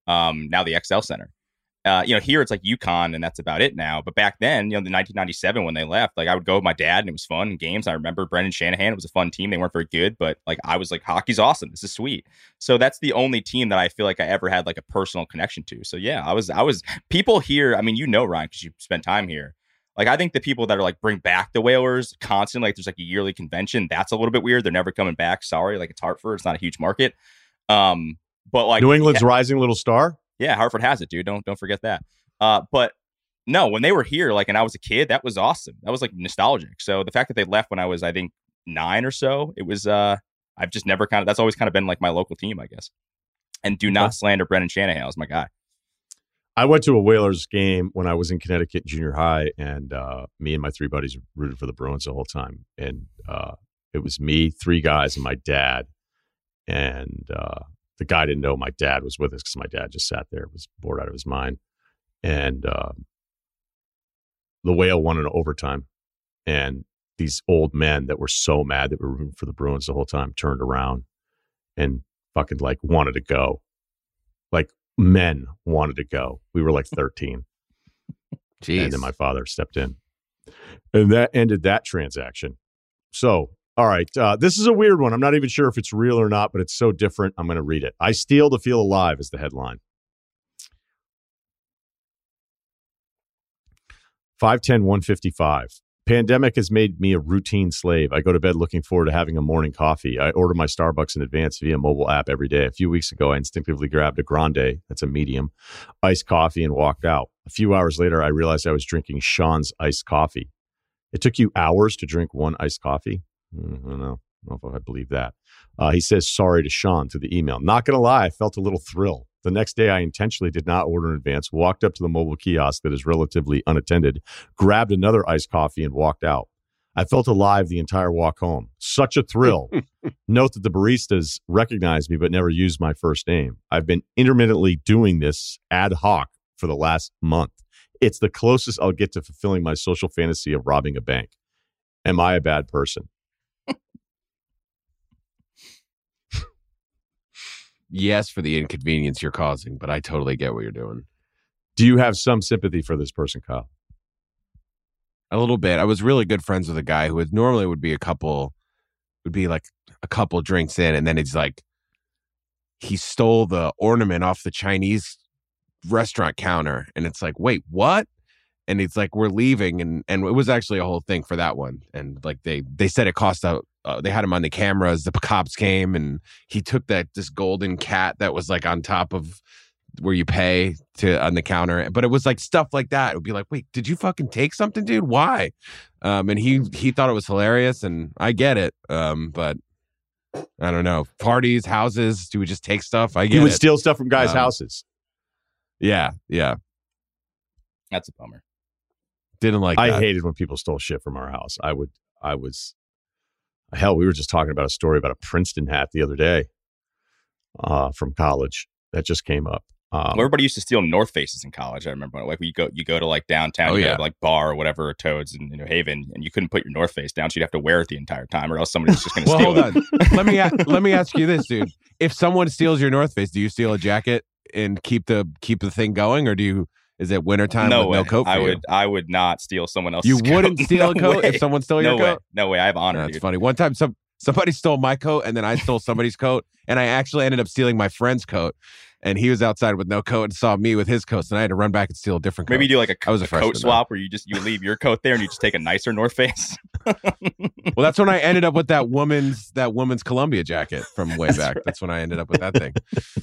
Um, now the X L Center. Uh, you know, here it's like UConn and that's about it now. But back then, you know, the nineteen ninety-seven when they left, like I would go with my dad and it was fun. Games. I remember Brendan Shanahan. It was a fun team. They weren't very good, but like I was like, hockey's awesome. This is sweet. So that's the only team that I feel like I ever had like a personal connection to. So yeah, I was, I was people here. I mean, you know, Ryan, because you spent time here. Like I think the people that are like bring back the Whalers constantly, like there's like a yearly convention. That's a little bit weird. They're never coming back. Sorry, like it's Hartford. It's not a huge market. Um, but like New England's yeah, rising little star. Yeah, Hartford has it, dude. Don't don't forget that. Uh, but no, when they were here, like, and I was a kid, that was awesome. That was like nostalgic. So the fact that they left when I was, I think, nine or so, it was, uh, I've just never kind of, that's always kind of been like my local team, I guess. And do not slander Brendan Shanahan. He's my guy. I went to a Whalers game when I was in Connecticut junior high, and uh, me and my three buddies rooted for the Bruins the whole time. And uh, it was me, three guys, and my dad. And uh, the guy didn't know my dad was with us because my dad just sat there, was bored out of his mind. And uh, the Whale won in overtime. And these old men that were so mad that we were rooting for the Bruins the whole time turned around and fucking like wanted to go. Like men wanted to go. We were like thirteen. Jeez. And then my father stepped in. And that ended that transaction. So, all right. Uh, this is a weird one. I'm not even sure if it's real or not, but it's so different. I'm going to read it. I steal to feel alive is the headline. five ten one fifty-five. Pandemic has made me a routine slave. I go to bed looking forward to having a morning coffee. I order my Starbucks in advance via mobile app every day. A few weeks ago, I instinctively grabbed a grande, that's a medium, iced coffee and walked out. A few hours later, I realized I was drinking Sean's iced coffee. It took you hours to drink one iced coffee? Mm, I don't know. I don't know if I believe that. Uh, he says sorry to Sean through the email. Not going to lie, I felt a little thrill. The next day, I intentionally did not order in advance, walked up to the mobile kiosk that is relatively unattended, grabbed another iced coffee, and walked out. I felt alive the entire walk home. Such a thrill. Note that the baristas recognized me but never used my first name. I've been intermittently doing this ad hoc for the last month. It's the closest I'll get to fulfilling my social fantasy of robbing a bank. Am I a bad person? Yes, for the inconvenience you're causing, but I totally get what you're doing. Do you have some sympathy for this person, Kyle? A little bit. I was really good friends with a guy who would normally would be a couple, would be like a couple drinks in, and then it's like he stole the ornament off the Chinese restaurant counter, and it's like, wait, what? And it's like, we're leaving, and and it was actually a whole thing for that one, and like they they said it cost a. Uh, they had him on the cameras. The cops came, and he took that this golden cat that was like on top of where you pay to on the counter. But it was like stuff like that. It would be like, wait, did you fucking take something, dude? Why? Um, and he he thought it was hilarious, and I get it. Um, but I don't know. Parties, houses, do we just take stuff? I get it. He would steal stuff from guys' um, houses. Yeah, yeah. That's a bummer. Didn't like. I that. hated when people stole shit from our house. I would. I was. Hell, we were just talking about a story about a Princeton hat the other day uh, from college that just came up. Um, Well, everybody used to steal North Faces in college. I remember, like, you go, you go to like downtown, Oh, you yeah. go to, like bar or whatever, or Toads in New Haven, and you couldn't put your North Face down, so you'd have to wear it the entire time, or else somebody's just going to Well, steal hold it. on. let me a- let me ask you this, dude. If someone steals your North Face, do you steal a jacket and keep the keep the thing going, or do you? Is it wintertime No with way. no coat for I you? would, I would not steal someone else's. You wouldn't coat. steal a No coat way. if someone stole your no way. coat? No way. I have honor. That's dude. funny. One time, some somebody stole my coat, and then I stole somebody's coat, and I actually ended up stealing my friend's coat, and he was outside with no coat and saw me with his coat, and I had to run back and steal a different coat. Maybe you do like a, I was a a freshman, coat swap where you just you leave your coat there and you just take a nicer North Face. Well, that's when I ended up with that woman's that woman's Columbia jacket from way back. That's when I ended up with that thing.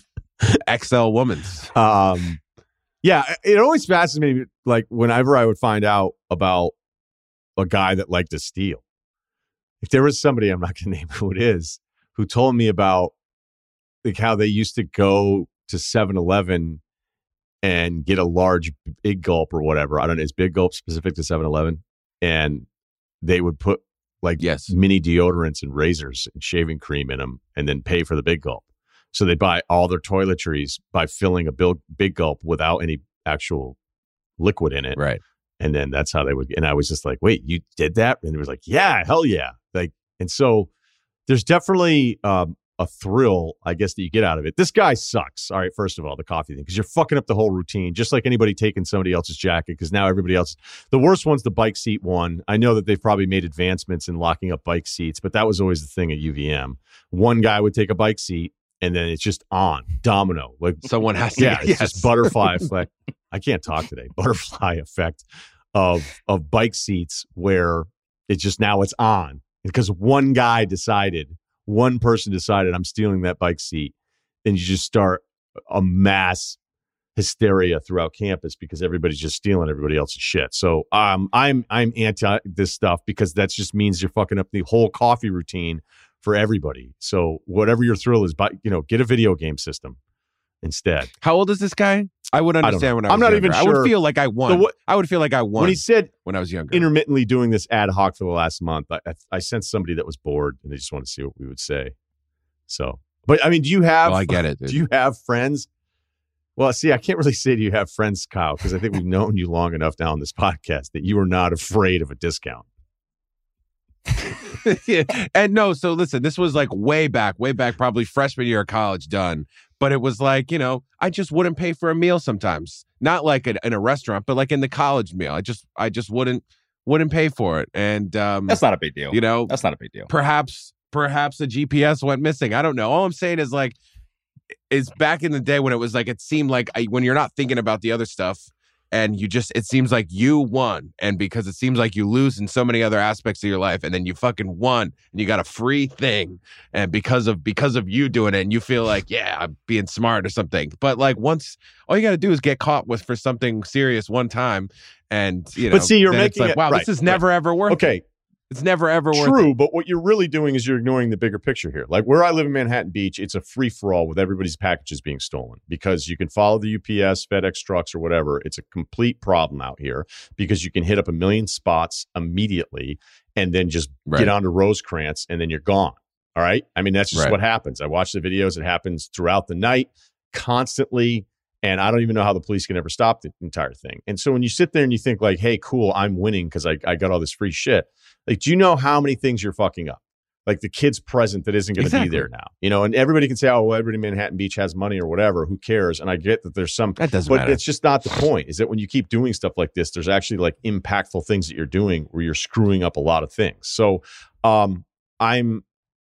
X L woman's. Um, yeah, it always fascinates me. Like whenever I would find out about a guy that liked to steal, if there was somebody, I'm not going to name who it is, who told me about like how they used to go to seven eleven and get a large Big Gulp or whatever. I don't know. Is Big Gulp specific to seven eleven? And they would put like Yes. mini deodorants and razors and shaving cream in them and then pay for the Big Gulp. So they buy all their toiletries by filling a big, big gulp without any actual liquid in it. Right. And then that's how they would. And I was just like, wait, you did that? And it was like, yeah, hell yeah. Like, and so there's definitely um, a thrill, I guess, that you get out of it. This guy sucks. All right, first of all, the coffee thing, because you're fucking up the whole routine, just like anybody taking somebody else's jacket, because now everybody else. The worst one's the bike seat one. I know that they've probably made advancements in locking up bike seats, but that was always the thing at U V M. One guy would take a bike seat, and then it's just on domino. Like someone has to. Yeah, it's yes. just butterfly effect. I can't talk today. Butterfly effect of of bike seats where it's just now it's on because one guy decided. One person decided I'm stealing that bike seat, and you just start a mass hysteria throughout campus because everybody's just stealing everybody else's shit. So um, I'm I'm anti this stuff because that just means you're fucking up the whole coffee routine for everybody. So whatever your thrill is, but you know, get a video game system instead. How old is this guy? I would understand I when I was I'm not younger. even sure. I would feel like I won. So what, I would feel like I won when he said when I was younger. Intermittently doing this ad hoc for the last month, I, I, I sensed somebody that was bored and they just want to see what we would say. So, but I mean, do you have? Well, I get it. Dude. Do you have friends? Well, see, I can't really say do you have friends, Kyle, because I think we've known you long enough now on this podcast that you are not afraid of a discount. Yeah. And no, so listen, this was like way back, way back, probably freshman year of college done. But it was like, you know, I just wouldn't pay for a meal sometimes. Not like in, in a restaurant, but like in the college meal. I just I just wouldn't wouldn't pay for it. And um, that's not a big deal. You know, that's not a big deal. Perhaps perhaps the G P S went missing. I don't know. All I'm saying is like is back in the day when it was like it seemed like I, when you're not thinking about the other stuff. And you just, it seems like you won. And because it seems like you lose in so many other aspects of your life, and then you fucking won and you got a free thing. And because of, because of you doing it, and you feel like, yeah, I'm being smart or something. But like once, all you got to do is get caught with for something serious one time. And, you know, but see, you're making it's like, it, wow, right, this is never, right. ever worth okay. it. It's never, ever worth it. True, but what you're really doing is you're ignoring the bigger picture here. Like where I live in Manhattan Beach, it's a free-for-all with everybody's packages being stolen because you can follow the U P S, FedEx trucks, or whatever. It's a complete problem out here because you can hit up a million spots immediately and then just right. get onto Rosecrans and then you're gone. All right? I mean, that's just right. what happens. I watch the videos. It happens throughout the night, constantly. And I don't even know how the police can ever stop the entire thing. And so when you sit there and you think like, hey, cool, I'm winning because I, I got all this free shit. Like, do you know how many things you're fucking up? Like the kid's present that isn't going to exactly. be there now. You know, and everybody can say, oh, well, everybody in Manhattan Beach has money or whatever. Who cares? And I get that there's some. That doesn't but matter. It's just not the point. Is that when you keep doing stuff like this, there's actually like impactful things that you're doing where you're screwing up a lot of things. So um, I'm,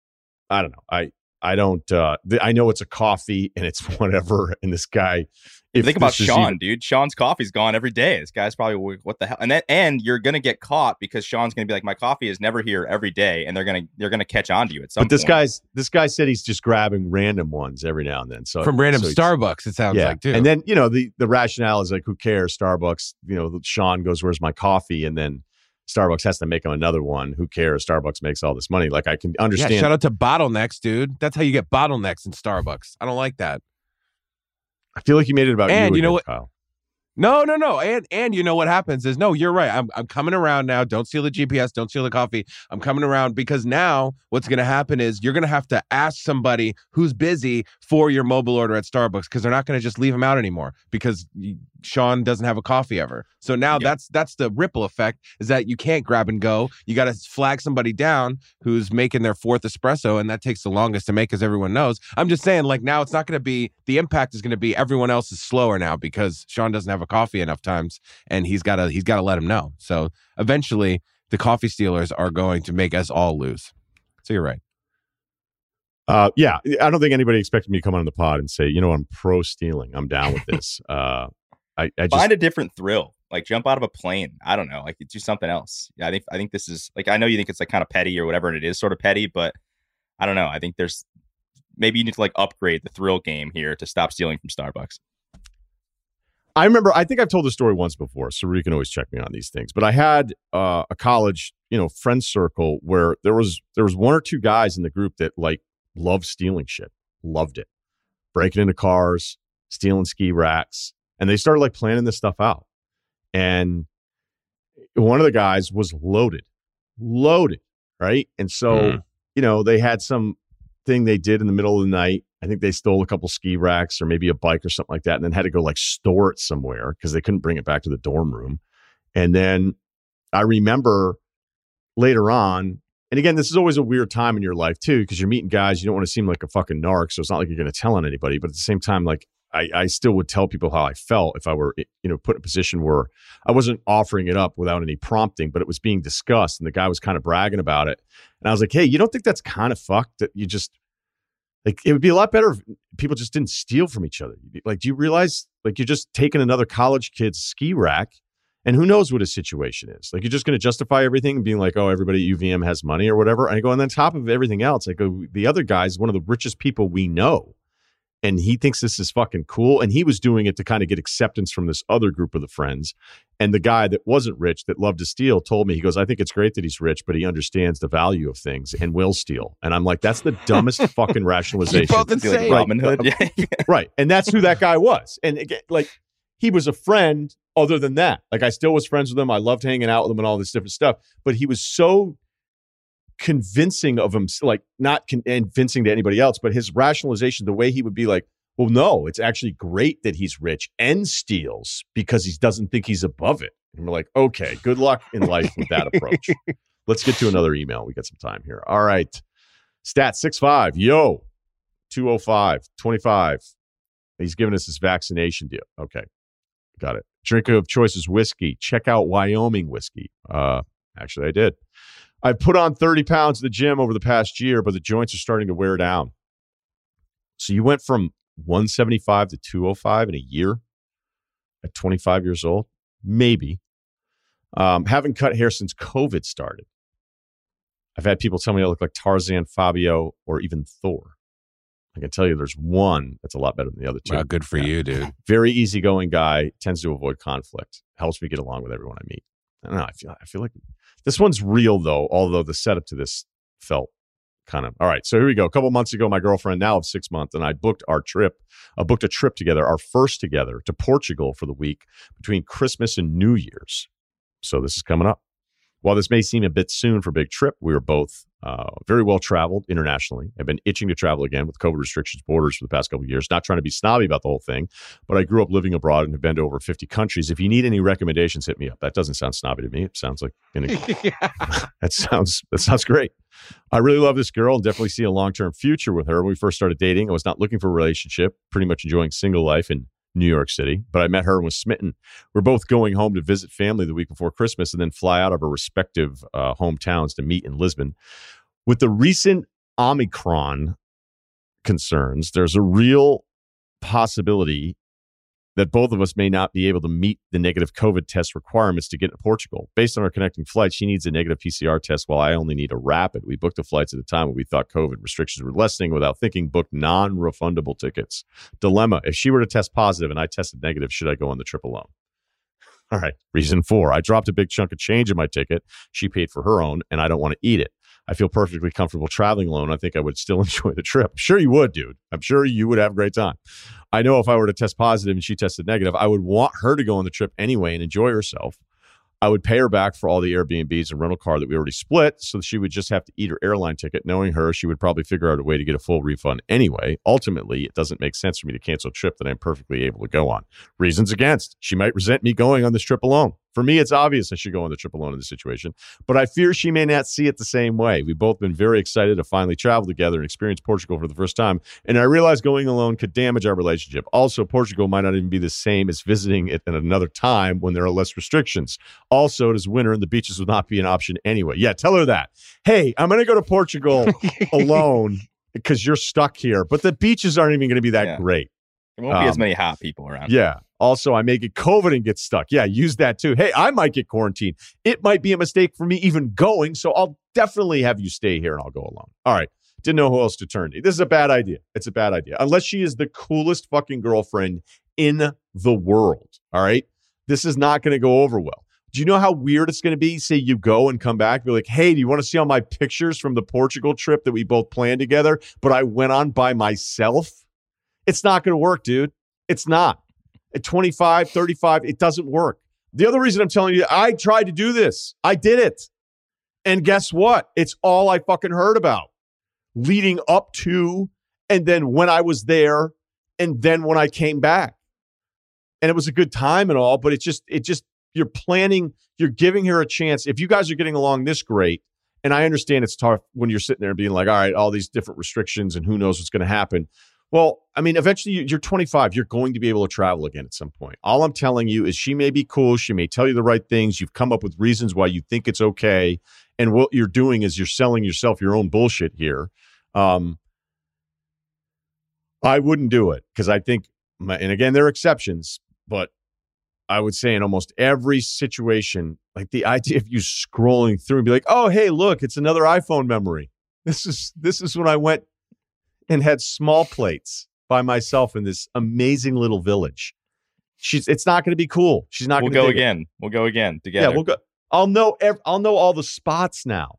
I don't know. I, I don't, uh, th- I know it's a coffee and it's whatever. And this guy, if think about this is Sean, even- dude. Sean's coffee's gone every day. This guy's probably what the hell, and that, and you're gonna get caught because Sean's gonna be like, my coffee is never here every day, and they're gonna they're gonna catch on to you at some. But this point. guy's this guy said he's just grabbing random ones every now and then. So from random so he's- Starbucks, it sounds yeah. like too. And then you know the the rationale is like, who cares? Starbucks, you know, Sean goes, "Where's my coffee?" And then Starbucks has to make him another one. Who cares? Starbucks makes all this money. Like I can understand. Yeah, shout out to bottlenecks, dude. That's how you get bottlenecks in Starbucks. I don't like that. I feel like you made it about And you, you know again, what- Kyle. No, no, no. And and you know what happens is, no, you're right. I'm I'm coming around now. Don't steal the G P S. Don't steal the coffee. I'm coming around because now what's going to happen is you're going to have to ask somebody who's busy for your mobile order at Starbucks because they're not going to just leave them out anymore because you, Sean doesn't have a coffee ever. So now Yep. that's that's the ripple effect is that you can't grab and go. You got to flag somebody down who's making their fourth espresso, and that takes the longest to make, as everyone knows. I'm just saying, like now it's not going to be the impact is going to be everyone else is slower now because Sean doesn't have a coffee enough times, and he's got to he's got to let him know. So eventually, the coffee stealers are going to make us all lose. So you're right. Uh, yeah, I don't think anybody expected me to come on the pod and say, you know, I'm pro stealing. I'm down with this. uh, I, I just Find a different thrill. Like jump out of a plane. I don't know. Like do something else. Yeah, I think I think this is like I know you think it's like kind of petty or whatever, and it is sort of petty, but I don't know. I think there's maybe you need to like upgrade the thrill game here to stop stealing from Starbucks. I remember, I think I've told the story once before, so you can always check me on these things. But I had uh, a college, you know, friend circle where there was there was one or two guys in the group that like loved stealing shit, loved it, breaking into cars, stealing ski racks, and they started like planning this stuff out. And one of the guys was loaded, loaded, right? And so, Mm. you know, they had some thing they did in the middle of the night. I think they stole a couple ski racks or maybe a bike or something like that, and then had to go like store it somewhere because they couldn't bring it back to the dorm room. And then I remember later on, And again, this is always a weird time in your life too, because you're meeting guys. You don't want to seem like a fucking narc. So it's not like you're going to tell on anybody. But at the same time, like I, I still would tell people how I felt if I were, you know, put in a position where I wasn't offering it up without any prompting, but it was being discussed and the guy was kind of bragging about it. And I was like, hey, you don't think that's kind of fucked that you just, like, it would be a lot better if people just didn't steal from each other. Like, do you realize, like, you're just taking another college kid's ski rack and who knows what his situation is? Like, you're just going to justify everything and being like, oh, everybody at U V M has money or whatever. And I go, and on top of everything else, I go, the other guy's one of the richest people we know. And he thinks this is fucking cool. And he was doing it to kind of get acceptance from this other group of the friends. And the guy that wasn't rich, that loved to steal, told me, he goes, I think it's great that he's rich, but he understands the value of things and will steal. And I'm like, that's the dumbest fucking rationalization. Both insane. Like Robin Hood. Right. Yeah. Right. And that's who that guy was. And again, like, he was a friend other than that. Like, I still was friends with him. I loved hanging out with him and all this different stuff. But he was so convincing of him, like not con- convincing to anybody else, but his rationalization, the way he would be like, well, no, it's actually great that he's rich and steals because he doesn't think he's above it. And we're like, okay, good luck in life with that approach. Let's get to another email. We got some time here. All right. Stat six five. Yo, two oh five, twenty-five. He's giving us his vaccination deal. Okay. Got it. Drink of choice is whiskey. Check out Wyoming whiskey. Uh, actually, I did. I've put on thirty pounds at the gym over the past year, but the joints are starting to wear down. So you went from one seventy-five to two oh five in a year at twenty-five years old? Maybe. Um, haven't cut hair since COVID started. I've had people tell me I look like Tarzan, Fabio, or even Thor. I can tell you there's one that's a lot better than the other two. Wow, good for yeah. you, dude. Very easygoing guy, tends to avoid conflict, helps me get along with everyone I meet. I don't know. I feel, I feel like this one's real, though, although the setup to this felt kind of. All right, so here we go. A couple months ago, my girlfriend, now of six months, and I booked our trip, I booked a trip together, our first together, to Portugal for the week between Christmas and New Year's. So this is coming up. While this may seem a bit soon for a big trip, we were both uh, very well traveled internationally. I've been itching to travel again with COVID restrictions, borders for the past couple of years. Not trying to be snobby about the whole thing, but I grew up living abroad and have been to over fifty countries. If you need any recommendations, hit me up. That doesn't sound snobby to me. It sounds like you know, that sounds that sounds great. I really love this girl and definitely see a long-term future with her. When we first started dating, I was not looking for a relationship, pretty much enjoying single life in New York City, but I met her and was smitten. We're both going home to visit family the week before Christmas and then fly out of our respective uh, hometowns to meet in Lisbon. With the recent Omicron concerns, there's a real possibility that both of us may not be able to meet the negative COVID test requirements to get to Portugal. Based on our connecting flight, she needs a negative P C R test while I only need a rapid. We booked the flights at a time when we thought COVID restrictions were lessening. Without thinking, booked non-refundable tickets. Dilemma: if she were to test positive and I tested negative, should I go on the trip alone? All right. Reason four, I dropped a big chunk of change in my ticket. She paid for her own, and I don't want to eat it. I feel perfectly comfortable traveling alone. I think I would still enjoy the trip. I'm sure you would, dude. I'm sure you would have a great time. I know if I were to test positive and she tested negative, I would want her to go on the trip anyway and enjoy herself. I would pay her back for all the Airbnbs and rental car that we already split, so she would just have to eat her airline ticket. Knowing her, she would probably figure out a way to get a full refund anyway. Ultimately, it doesn't make sense for me to cancel a trip that I'm perfectly able to go on. Reasons against: she might resent me going on this trip alone. For me, it's obvious I should go on the trip alone in this situation, but I fear she may not see it the same way. We've both been very excited to finally travel together and experience Portugal for the first time, and I realize going alone could damage our relationship. Also, Portugal might not even be the same as visiting it at another time when there are less restrictions. Also, it is winter and the beaches would not be an option anyway. Yeah, tell her that. Hey, I'm going to go to Portugal alone because you're stuck here, but the beaches aren't even going to be that Yeah. great. There won't be Um, as many hot people around. Yeah. Also, I may get COVID and get stuck. Yeah, use that too. Hey, I might get quarantined. It might be a mistake for me even going, so I'll definitely have you stay here and I'll go alone. All right. Didn't know who else to turn to. This is a bad idea. It's a bad idea. Unless she is the coolest fucking girlfriend in the world. All right. This is not going to go over well. Do you know how weird it's going to be? Say you go and come back, be like, hey, do you want to see all my pictures from the Portugal trip that we both planned together, but I went on by myself? It's not going to work, dude. It's not. At twenty-five, thirty-five, it doesn't work. The other reason I'm telling you, I tried to do this. I did it. And guess what? It's all I fucking heard about leading up to, and then when I was there, and then when I came back. And it was a good time and all, but it's just, it just, you're planning, you're giving her a chance. If you guys are getting along this great, And I understand it's tough when you're sitting there being like, all right, all these different restrictions and who knows what's going to happen. Well, I mean, eventually you're twenty-five. You're going to be able to travel again at some point. All I'm telling you is she may be cool. She may tell you the right things. You've come up with reasons why you think it's okay. And what you're doing is you're selling yourself your own bullshit here. Um, I wouldn't do it because I think, and again, there are exceptions, but I would say in almost every situation, like the idea of you scrolling through and be like, oh, hey, look, it's another iPhone memory. This is this is when I went and had small plates by myself in this amazing little village. She's it's not going to be cool. She's not we'll going to go again. It. We'll go again together. Yeah, we'll go. I'll know ev- I'll know all the spots now.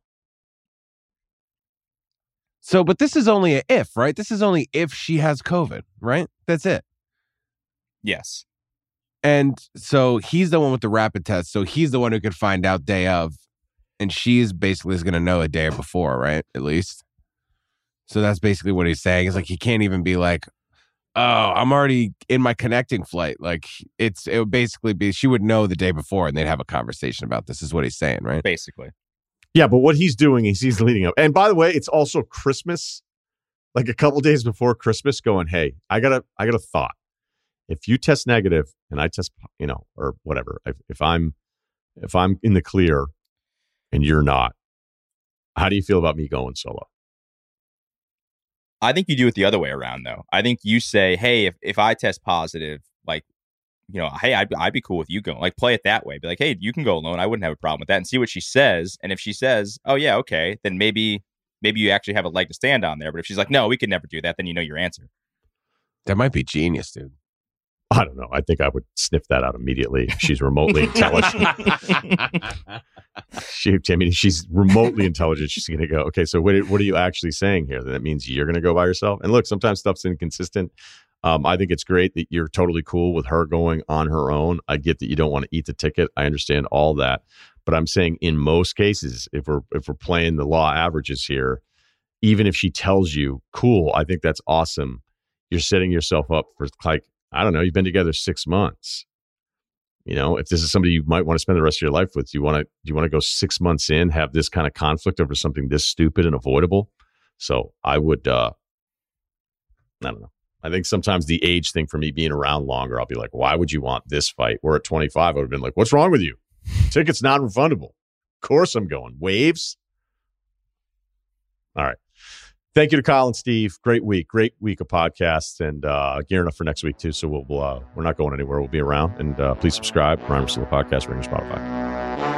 So, but this is only a if, right? This is only if she has COVID, right? That's it. Yes. And so he's the one with the rapid test. So he's the one who could find out day of. And she's basically is going to know a day before, right? At least. So that's basically what he's saying. It's like he can't even be like, oh, I'm already in my connecting flight. Like it's it would basically be she would know the day before and they'd have a conversation about this is what he's saying, right? Basically. Yeah, but what he's doing is he's leading up. And by the way, it's also Christmas, like a couple days before Christmas, going, hey, I got a I got a thought. If you test negative and I test, you know, or whatever, if, if I'm if I'm in the clear and you're not, how do you feel about me going solo? I think you do it the other way around, though. I think you say, hey, if, if I test positive, like, you know, hey, I'd, I'd be cool with you going. Like, play it that way. Be like, hey, you can go alone. I wouldn't have a problem with that. And see what she says. And if she says, oh, yeah, okay, then maybe maybe you actually have a leg to stand on there. But if she's like, no, we could never do that, then you know your answer. That might be genius, dude. I don't know. I think I would sniff that out immediately if she's remotely intelligent. she, I mean, she's remotely intelligent. She's going to go, okay, so what, what are you actually saying here? That means you're going to go by yourself? And look, sometimes stuff's inconsistent. Um, I think it's great that you're totally cool with her going on her own. I get that you don't want to eat the ticket. I understand all that. But I'm saying in most cases, if we're if we're playing the law averages here, even if she tells you, cool, I think that's awesome, you're setting yourself up for like, I don't know, you've been together six months. You know, if this is somebody you might want to spend the rest of your life with, do you want to do you want to go six months in, have this kind of conflict over something this stupid and avoidable? So I would, uh, I don't know. I think sometimes the age thing for me being around longer, I'll be like, why would you want this fight? We're at twenty-five. I would have been like, what's wrong with you? Ticket's non-refundable. Of course I'm going. Waves? All right. Thank you to Kyle and Steve. Great week. Great week of podcasts and uh, gearing up for next week, too. So we'll, we'll uh, we're not going anywhere. We'll be around. And uh, please subscribe. Ryan Russillo Podcast, Ringer Spotify.